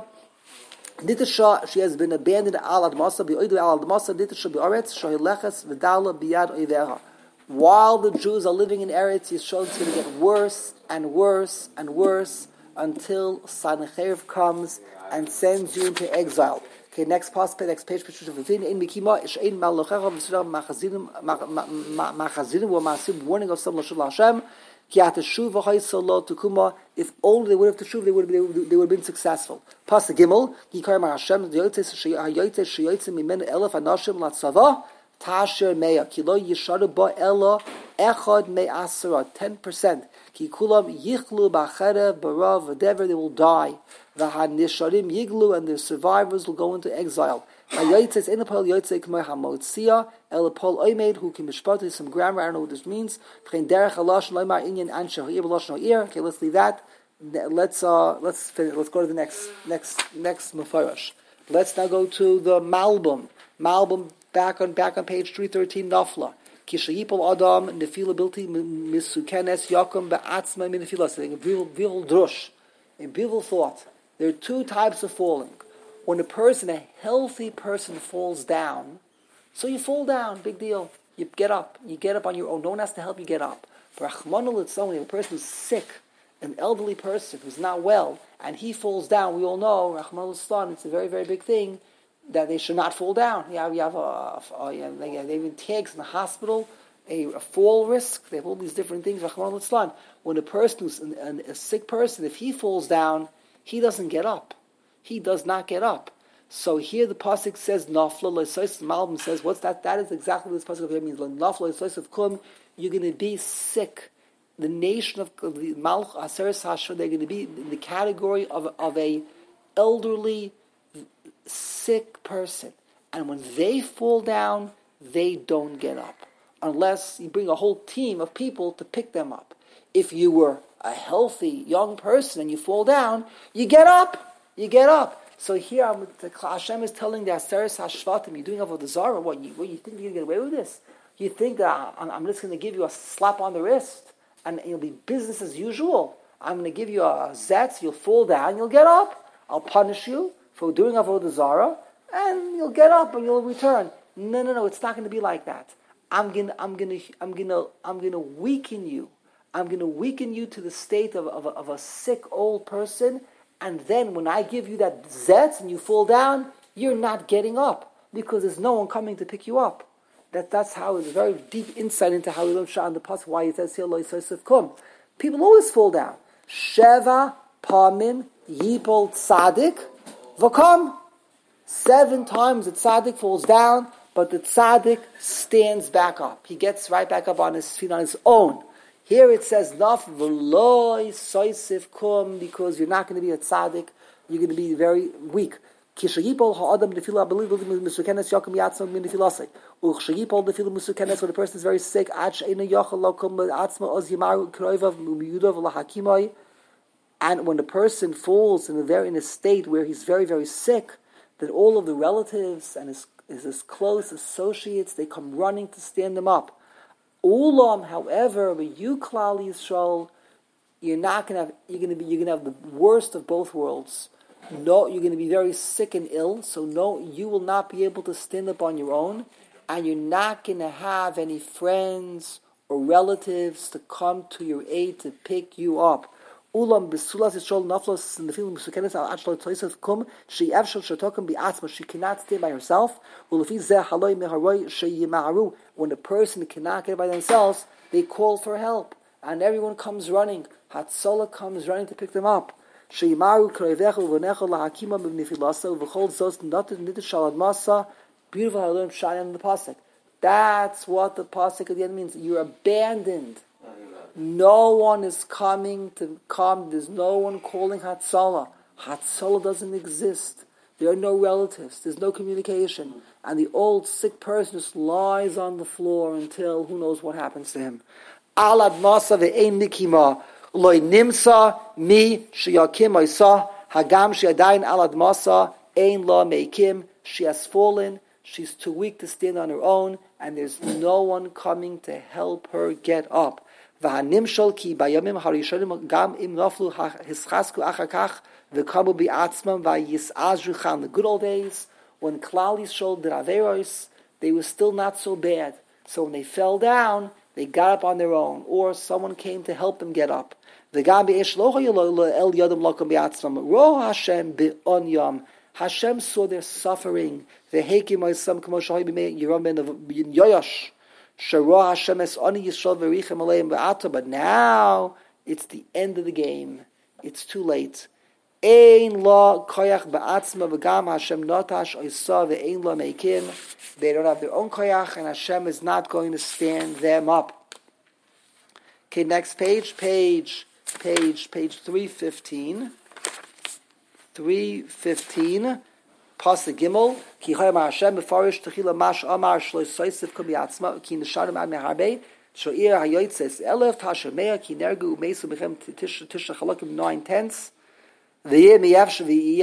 Nitasha, she has been abandoned al admasa, be'oida al admasa, Nitasha be'aretz, shohileches v'dala biyad oiveha. While the Jews are living in Eretz Yisrael, it's going to get worse and worse and worse until Sanchev comes and sends you into exile. Okay, next page, next page, page fifteen. In Mikima, Ishain Malochecha v'Sudam Machazidim Machazidim were massive warning of some Lashul Hashem. Ki atashuv v'chaisolo tukuma. If only they would have teshuv, they would have they would have been successful. Pasuk Gimel. Yikar Mar Hashem yoytze yoytze yoytze mimen elef anashim latzava tasher meya kilo yishadu ba elo echad me asara ten percent. Ki kulam yichlu b'achara barav whatever they will die. V'hanisharim yiglu and their survivors will go into exile. Hayotzes enapol yotzei k'may hamotzia elapol oimed who can mishpat some grammar. I don't know what this means. V'chein derech halash loymar inyan anshe ha'ir b'losh ha'ir. Okay, let's leave that. Let's uh let's finish. Let's go to the next next next mafarash. Let's now go to the Malbum. Malbum back on back on page three thirteen. Nafla. Kishayipol Adam nefila bilti misukenes yakum be'atzma min nefila. Saying a beautiful drush, a beautiful thought. There are two types of falling. When a person, a healthy person, falls down, so you fall down, big deal. You get up. You get up on your own. No one has to help you get up. But Rachmana litzlan, when a person who's sick, an elderly person who's not well, and he falls down, we all know, Rachmana litzlan, it's a very, very big thing, that they should not fall down. You have, you have a, a, a you know, they, they even tags in the hospital, a, a fall risk. They have all these different things. Rachmana litzlan. When a person who's an, an, a sick person, if he falls down, he doesn't get up. He does not get up. So here the pasuk says nafla loisos. Malbim says what's that? That is exactly what this pasuk here means. Nafla loisos kum. You're going to be sick. The nation of the Malch Aseres Hashor, they're going to be in the category of of a elderly, sick person. And when they fall down, they don't get up unless you bring a whole team of people to pick them up. If you were a healthy young person and you fall down, you get up. You get up. So here I'm, the Hashem is telling the Aseres Hashvatim, you're doing Avodah Zarah. What you, what you think you're going to get away with this? You think that I'm, I'm just going to give you a slap on the wrist and it'll be business as usual? I'm going to give you a zetz, you'll fall down, you'll get up. I'll punish you for doing Avodah Zarah, and you'll get up and you'll return. No, no, no. It's not going to be like that. I'm going, I'm going to, I'm going to, I'm going to weaken you. I'm going to weaken you to the state of of a, of a sick old person. And then when I give you that zetz and you fall down, you're not getting up because there's no one coming to pick you up. That that's how it's a very deep insight into how we learn Shah in the past. Why it says here Lo Yisosef Kum. People always fall down. Sheva Pamim Yipol Tzadik V'Kom. Seven times the tzaddik falls down, but the tzaddik stands back up. He gets right back up on his feet on his own. Here it says naf v'loy soisif kum, because you're not going to be a tzaddik. You're going to be very weak. Kishayipol ha'adam nefila believe musukenes yakum yatzma min nefilasei. Uchshayipol nefila musukenes, when a person is very sick, ad she'ena yachal lakum atzma oz yimaru kroivav miyudav lahakimai. And when a person falls in a very in a state where he's very very sick, that all of the relatives and his his, his close associates, they come running to stand him up. Ulam, however, with you Klal Yisrael, you're not gonna have you're gonna be you're gonna have the worst of both worlds. No, you're going to be very sick and ill, so no, you will not be able to stand up on your own, and you're not going to have any friends or relatives to come to your aid to pick you up. Ulam besulas yisrael naflos in the field musukenes al achlo toisav kum she evshel shatokum bi'atzma, she cannot stay by herself. Ulefi zeh haloi meharoi sheyimaru, when a person cannot get by themselves, they call for help, and everyone comes running. Hatzola comes running to pick them up. Sheimaru kroivecha uvonecha lahakima b'nefilasa uv'chol zos noted nidus shalad masa. Beautiful how I learned Shai on the pasuk. That's what the pasuk at the end means. You're abandoned. No one is coming to come. There's no one calling Hatzalah. Hatzalah doesn't exist. There are no relatives. There's no communication. And the old sick person just lies on the floor until who knows what happens to him. Alad masa ve'ein nikima. Loi nimsa mi sheyakim oisa hagam sheadayin alad masa ein la meikim. She has fallen. She's too weak to stand on her own, and there's no one coming to help her get up. V'hanimshol ki bayamim harishonim gam im naflu hischasku achakach v'kamu bi'atzmam v'yisazru chan. The good old days when Klal Yisrael did averos, they were still not so bad. So when they fell down, they got up on their own, or someone came to help them get up. Hashem Hashem saw their suffering. But now it's the end of the game. It's too late. They don't have their own koyach, and Hashem is not going to stand them up. Okay, next page, page, page, page three fifteen. three fifteen. Pasuk Gimel. Ki chayim Hashem befarish techila mash amar shlo soisif kum yatzma ki nesharim ad meharbe shoir hayotzes elef tashamea ki nergu umesu mechem tisha tisha chalakim nine tenths. Okay, so we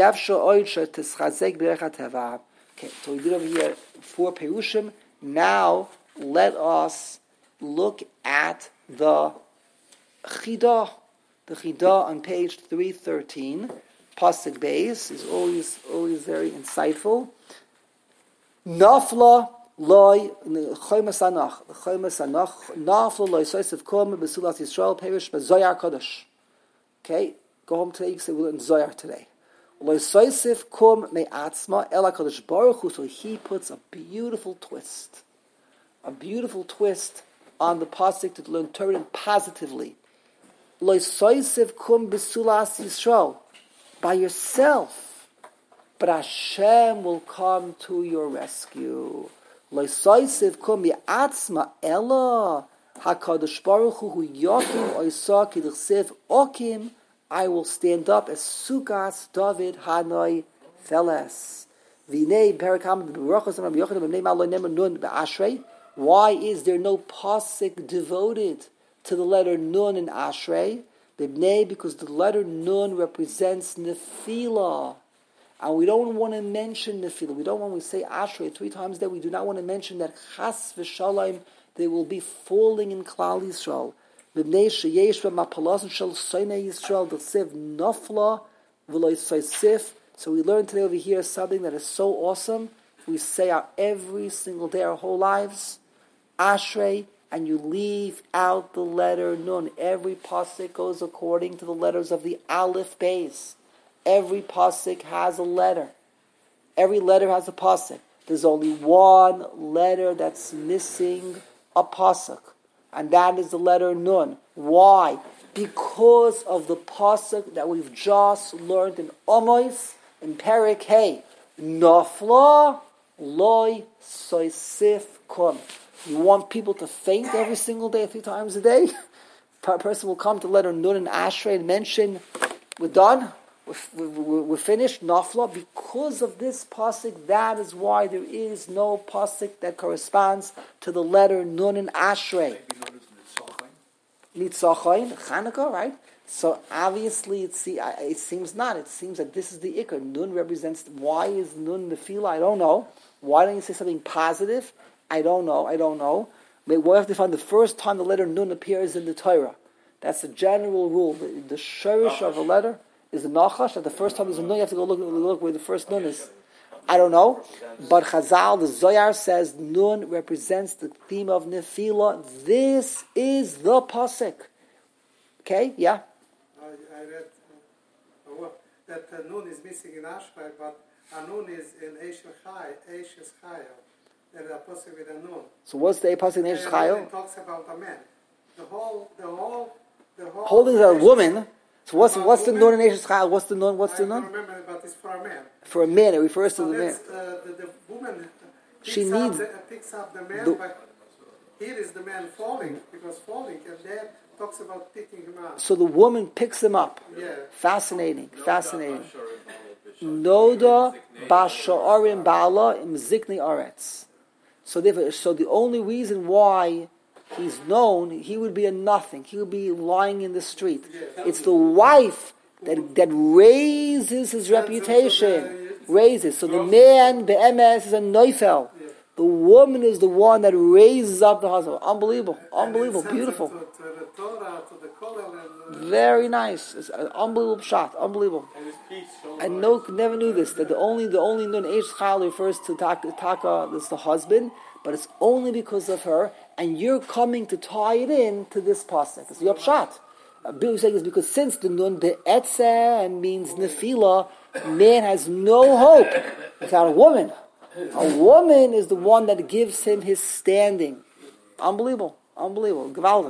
did over here four perushim. Now let us look at the chidah. The chidah on page three thirteen, pasuk beis, is always always very insightful. Nafla loy chaymas anach, chaymas anach. Nafla loy soisav kum besulas Yisrael perish bezoyar kodesh. Okay. Go home today, you can say we learned Zohar today. So he puts a beautiful twist. A beautiful twist on the pasuk to learn Torah positively. By yourself. But Hashem will come to your rescue. I will stand up as Sukas David Hanoi Feles. Why is there no pasuk devoted to the letter Nun in Ashrei? Because the letter Nun represents Nefila. And we don't want to mention Nefila. We don't want to say Ashrei three times there. We do not want to mention that Chas v'Shalom they will be falling in Klal Yisrael. So we learn today over here something that is so awesome. We say our every single day, our whole lives, Ashrei, and you leave out the letter Nun. Every pasuk goes according to the letters of the Aleph base. Every pasuk has a letter. Every letter has a pasuk. There's only one letter that's missing a pasuk. And that is the letter Nun. Why? Because of the pasuk that we've just learned in Amos, in Perek Hey. Nafla loy soisif kum. You want people to faint every single day, three times a day? a person will come to letter Nun and Ashrei and mention, we're done, we're, we're, we're finished, Nafla. Because of this pasuk, that is why there is no pasuk that corresponds to the letter Nun and Ashrei. Maybe known as Nitzachain, Chanukah, right? So obviously it, see, it seems not. It seems that this is the Ikar. Nun represents, why is Nun Nefila? I don't know. Why don't you say something positive? I don't know. I don't know. But we'll have to find the first time the letter Nun appears in the Torah. That's the general rule. The, the shirish of a letter is the Nachash. At the first time there's a Nun, you have to go look, look where the first Nun is. I don't know. But Chazal, the Zohar says Nun represents the theme of Nefila. This is the pasuk. Okay? Yeah? I, I read uh, that uh, Nun is missing in Ashbay, but a Nun is in Eish Chai, Eish Chayil. There is a pasuk with a Nun. So what's the pasuk in Eish Chayil? It talks about a man. The whole, the whole, the whole. Holding a woman. So what's what's the Nun in Eish Chayil? What's the Nun? What's the Nun? I don't remember, but it's for a man. For a man, it refers So to the man. that's, uh, the, the woman picks, She up needs the, uh, picks up the man, the- but here is the man falling, because falling, and there talks about picking him up. So the woman picks him up. Yeah. Fascinating, fascinating. Noda basha'arim ba'ala im zikni aretz. So therefore, so the only reason why he's known, he would be a nothing. He would be lying in the street. It's the wife that that raises his reputation. Raises. So the man, the M S, is a neufel. The woman is the one that raises up the husband. Unbelievable. Unbelievable. Beautiful. To, to the Torah, to the Kollel, and, uh, Very nice. It's an unbelievable shot. Unbelievable. And his peace shown I no, never knew this, that the only the only Nun Eish Chayil refers to Taka, taka that's the husband, but it's only because of her, and you're coming to tie it in to this pasuk. It's the upshot. Uh, Bill saying is because since the Nun Be'etzeh means Nefila, man has no hope without a woman. A woman is the one that gives him his standing. Unbelievable. Unbelievable. Gewaldig.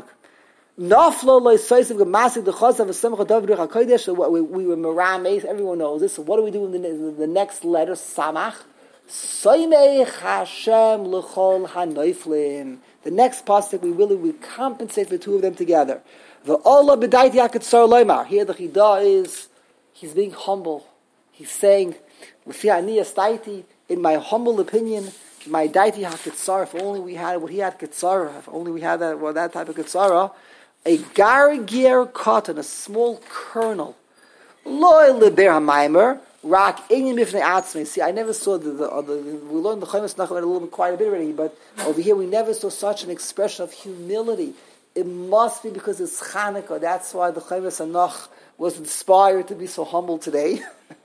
Nafla loisaisiv gemasik dechasav v'semcha david ruach hakodesh. We we were merames. Everyone knows this. So what do we do in the, the next letter? Samach. Soimeich Hashem l'chol hanoiflim. The next pasuk we really we compensate the two of them together. The olah b'daiti haketzar loymar. Here the chida is he's being humble. He's saying, "L'fi ani astaiti." In my humble opinion, my daiti haketzar. If only we had what he had ketzara. If only we had that well, that type of ketzara. A gargir cotton, a small kernel. Loy leber hamaimer, rak inyan bifnei atzmei. See, I never saw the, the, the we learned the Chaim Nachman a little bit, quite a bit already, but over here we never saw such an expression of humility. It must be because it's Chanukah. That's why the Chaim Nachman was inspired to be so humble today.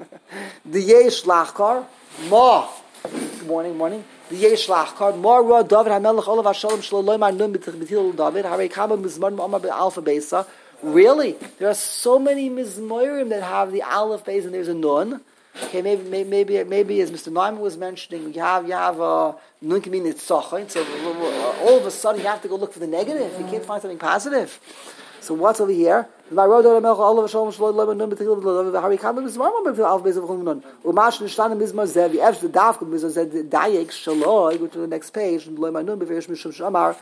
The yesh lachkar, ma. Good morning, morning. The yesh lachkar, ma ra David hamelech olav hashalom shlo loymar nun b'til David harei kama mizmor ma'amar be'alfa beisa. Really, there are so many mizmorim that have the aleph beis and there's a nun. Okay, maybe maybe maybe as Mister Neumann was mentioning, you have you have a nun can mean it's tzachon. So all of a sudden you have to go look for the negative. You can't find something positive. So what's over here? My road to the Melch Allah Shalom Shalom Lema Nun B'Tigil B'Lo Harry Kamel Mizmar Mom B'Tigil Alf Beis V'Chum Nun Umash Nishtan Mizmar Zev Yevsh the Daf Mizmar Zev Dayek Shaloi. Go to the next page and Lema Nun B'Verish Mishum Shamar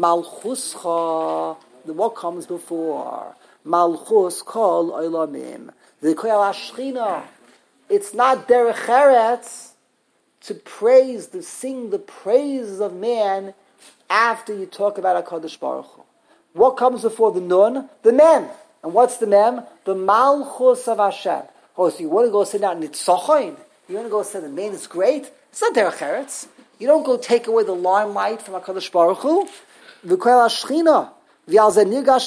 Malchuscha. The what comes before Malchus Kol Olamim. The Koyal Ashchina. It's not derech eretz to praise, to sing the praises of man after you talk about HaKadosh Baruch Hu. What comes before the nun? The mem. And what's the mem? The malchus of Hashem. Oh, so you want to go sit down nitzochain? You want to go say the man is great? It's not derech eretz. You don't go take away the limelight from HaKadosh Baruch Hu. V'koel hashchina. V'al zen nirgash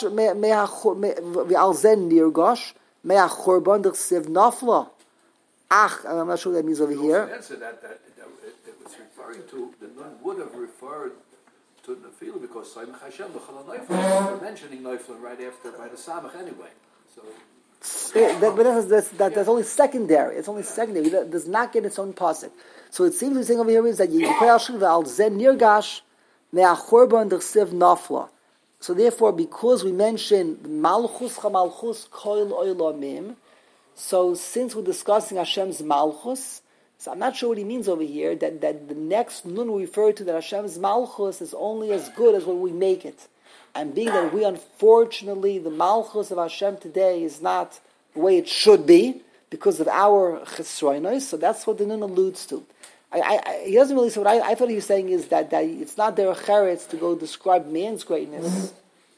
v'al zen nirgash me'achorban d'chsev nafla. Ach, I'm not sure what that means over You here. also answer that, that, that it was referring to, the nun would have referred to Nefila because Saimach Hashem, the Chala Neufel, we're mentioning Neufel right after, by the Samach anyway. So, Yeah, that, but that's, that's, that, that's only secondary. It's only secondary. It does not get its own pasuk. So it seems to be saying over here is that Yikol al Zen Nirgash Me'achorban D'chsev Nafla. So therefore, because we mention Malchus Chamalchus Koil Oilamim, so since we're discussing Hashem's Malchus, so I'm not sure what he means over here, that, that the next nun we refer to, that Hashem's Malchus is only as good as what we make it. And being that we, unfortunately, the Malchus of Hashem today is not the way it should be because of our chesroinos, so that's what the Nun alludes to. I, I, he doesn't really say what I, I thought he was saying is that, that it's not their cheretz to go describe man's greatness,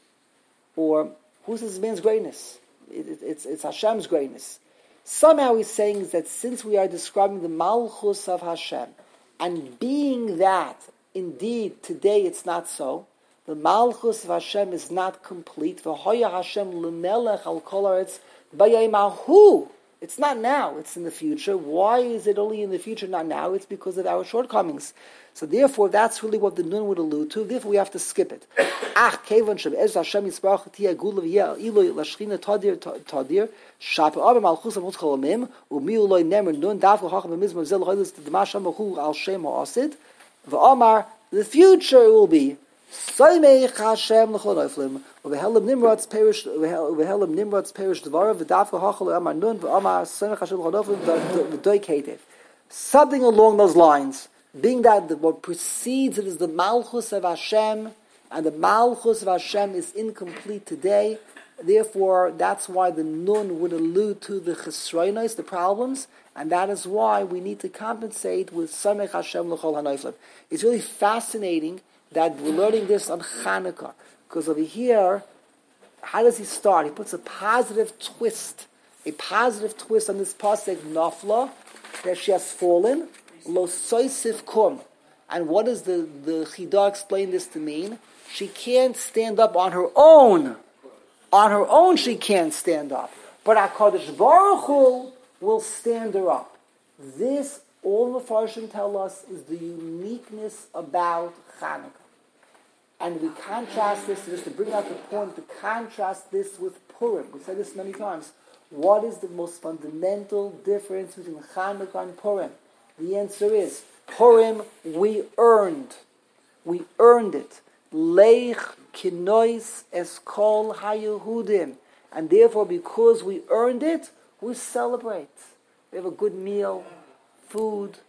or who says man's greatness? It, it, it's, it's Hashem's greatness. Somehow he's saying is that since we are describing the Malchus of Hashem, and being that, indeed, today it's not so, the Malchus of Hashem is not complete. V'hoya Hashem l'melech al kol haaretz b'yaymahu. It's not now, it's in the future. Why is it only in the future, not now? It's because of our shortcomings. So therefore, that's really what the Nun would allude to. Therefore, we have to skip it. Ach, kevan shem ez Hashem yisbarach tiyah gula v'yeh iloi lashchina tadir tadir shapa abim malchus amut cholamim umi uloi nemer nun davko hacham b'mizmor zel chodesh t'damash hamachu al shem ha'asid v'amar, the future will be Soimeich Hashem l'chol noiflim uvehelim nimrod's perished uvehelim nimrod's perished dvara v'davko hachal amar nun v'amar soimeich Hashem l'chol noiflim v'doik hetev. Something along those lines. Being that the, what precedes it is the Malchus of Hashem, and the Malchus of Hashem is incomplete today. Therefore, that's why the Nun would allude to the Chesroinos, the problems, and that is why we need to compensate with Samech Hashem L'chol HaNoiflim. It's really fascinating that we're learning this on Chanukah, because over here, how does he start? He puts a positive twist, a positive twist on this pasuk Nafla, that she has fallen. Lo soisif kum. And what does the, the Chidah explain this to mean? She can't stand up on her own. On her own she can't stand up. But HaKadosh Baruch Hu will stand her up. This, all the Farshim tell us, is the uniqueness about Chanukah. And we contrast this, just to bring out the point, to contrast this with Purim. We've said this many times. What is the most fundamental difference between Chanukah and Purim? The answer is, Purim, we earned. We earned it. Leich kinois eskol hayehudim. And therefore, because we earned it, we celebrate. We have a good meal, food,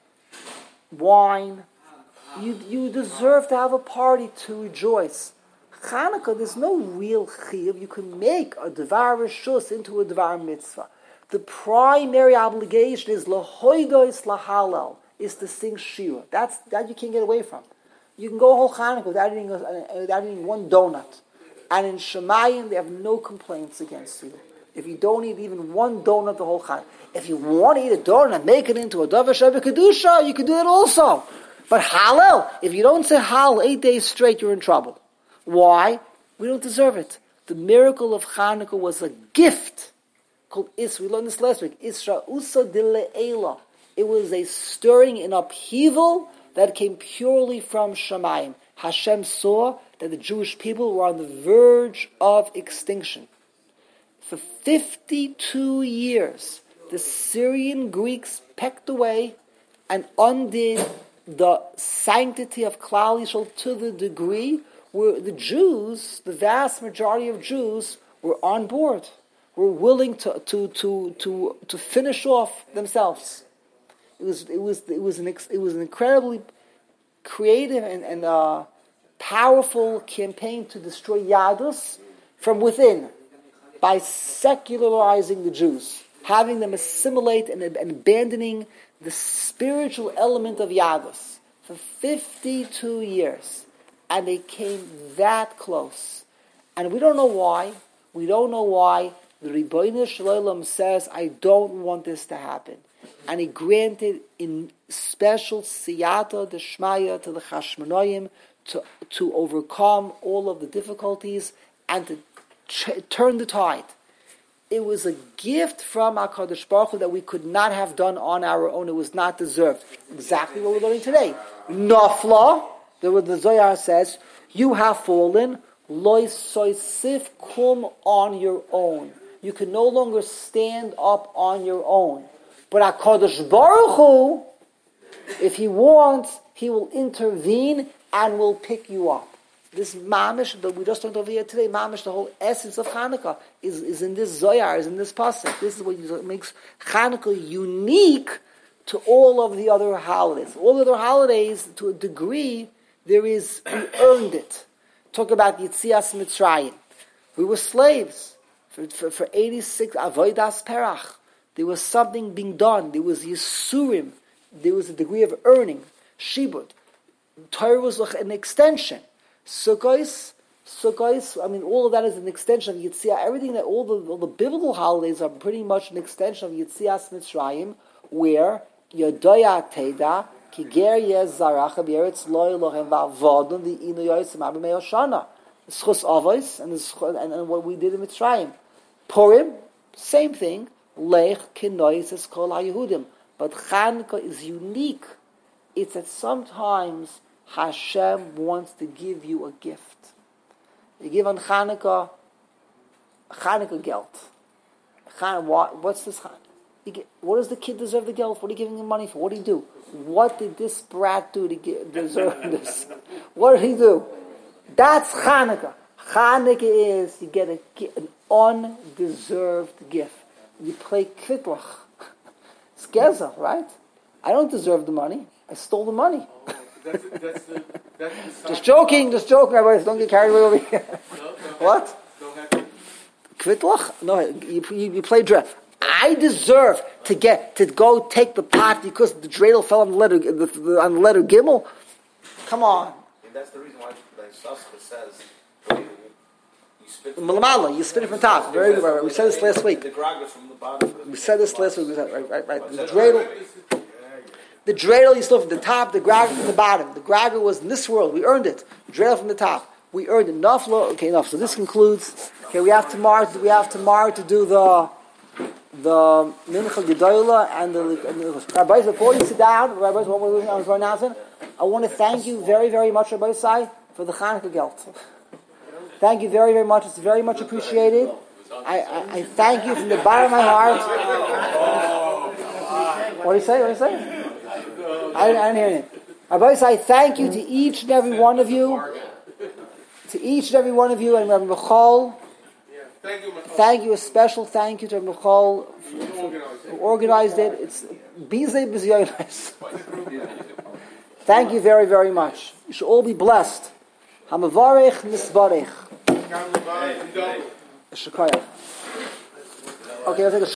wine. You, you deserve to have a party to rejoice. Chanukah, there's no real chiyuv. You can make a devar rishus into a devar mitzvah. The primary obligation is lahoidos lahalal, is to sing shira. That's that you can't get away from. You can go whole Chanukah without eating, without eating one donut, and in Shemayim they have no complaints against you if you don't eat even one donut the whole Chanukah. If you want to eat a donut and make it into a davar sheba kedusha, you can do that also. But halal, if you don't say halal eight days straight, you're in trouble. Why? We don't deserve it. The miracle of Chanukah was a gift called Is. We learned this last week. Isra Usa Dile'ela. It was a stirring in upheaval that came purely from Shamayim. Hashem saw that the Jewish people were on the verge of extinction. For fifty-two years, the Syrian Greeks pecked away and undid the sanctity of Klal Yisrael to the degree where the Jews, the vast majority of Jews, were on board. Were willing to to to to to finish off themselves. It was it was it was an it was an incredibly creative and, and uh, powerful campaign to destroy Yadus from within by secularizing the Jews, having them assimilate and, and abandoning the spiritual element of Yadus for fifty-two years, and they came that close, and we don't know why. We don't know why. The Ribono Shel Olam says, I don't want this to happen. And he granted in special siyata deshmaya to the Chashmonaim to, to overcome all of the difficulties and to ch- turn the tide. It was a gift from HaKadosh Baruch Hu that we could not have done on our own. It was not deserved. Exactly what we're learning today. Nafla, the, the Zohar says, you have fallen, loy soisif kum on your own. You can no longer stand up on your own. But HaKadosh Baruch Hu, if He wants, He will intervene and will pick you up. This mamish that we just learned over here today, mamish, the whole essence of Chanukah is, is in this Zohar, is in this pasuk. This is what makes Chanukah unique to all of the other holidays. All the other holidays, to a degree, there is, we earned it. talk about Yitzias Mitzrayim. We were slaves for, for, for eighty-six Avodas Perach. There was something being done. There was Yisurim. There was a degree of earning. Shibud. Torah was like an extension. Sukkos, Sukkos, I mean, all of that is an extension of Yitzias. Everything that, all the, all the biblical holidays are pretty much an extension of Yitzias Mitzrayim, where Yodoya Teda, Kiger Yez Zaracha B'Eretz Lo Elohem V'Avodun V'Inu Yoysim Abba Mei Hoshana. Schus Avos, and, and, and what we did in Mitzrayim. Purim, same thing. Lech Kenois Es Kol HaYehudim. But Chanukah is unique. It's that sometimes Hashem wants to give you a gift. You give on Chanukah, Chanukah gelt. Chan, what, what's this? You get, what does the kid deserve the gelt? What are you giving him money for? What did he do? What did this brat do to get, deserve this? What did he do? That's Chanukah. Chanukah is you get a, an undeserved gift. You play Kvitlach. It's Gezel, right? I don't deserve the money. I stole the money. Oh, that's, that's the, that's the just joking, just joking, Rabbi. Don't get carried away over here. No, no, what? Don't have to. Kvitlach? No, you, you, you play draft. I deserve to get to go take the pot because the dreidel fell on the letter the, the, on the letter Gimel. Come on. And that's the reason why the Sasra says you spit from Malamala, you spin it from top. Very good, Rabbi. We said this last week. The grog is from the bottom. We said this last week. We said, right, right, right. The dreidel. The dreidel you stole from the top, the graga from the bottom. The graga was in this world. We earned it. The dreidel from the top. We earned it. Enough. Okay, enough. So this concludes. Okay, we have tomorrow. We have tomorrow to do the the Mincha Gedola and the, and the Rabbis. Before you sit down, Rabbis, what we're doing on the announcement, I want to thank you very, very much, Rabbi Sai, for the Chanukah gelt. Thank you very, very much. It's very much appreciated. I, I, I thank you from the bottom of my heart. What do you say? What do you say? I, I didn't hear anything. Rabbi Sai, thank you to each and every one of you. To each and every one of you, and Rabbi Michal. Thank you, Michal. Thank you, a special thank you to Rabbi Michal who organized it. It's Bizei B'Zionis. Thank you very, very much. You should all be blessed. Hamavarech Nisbarech. Shukaya. Okay, let's take a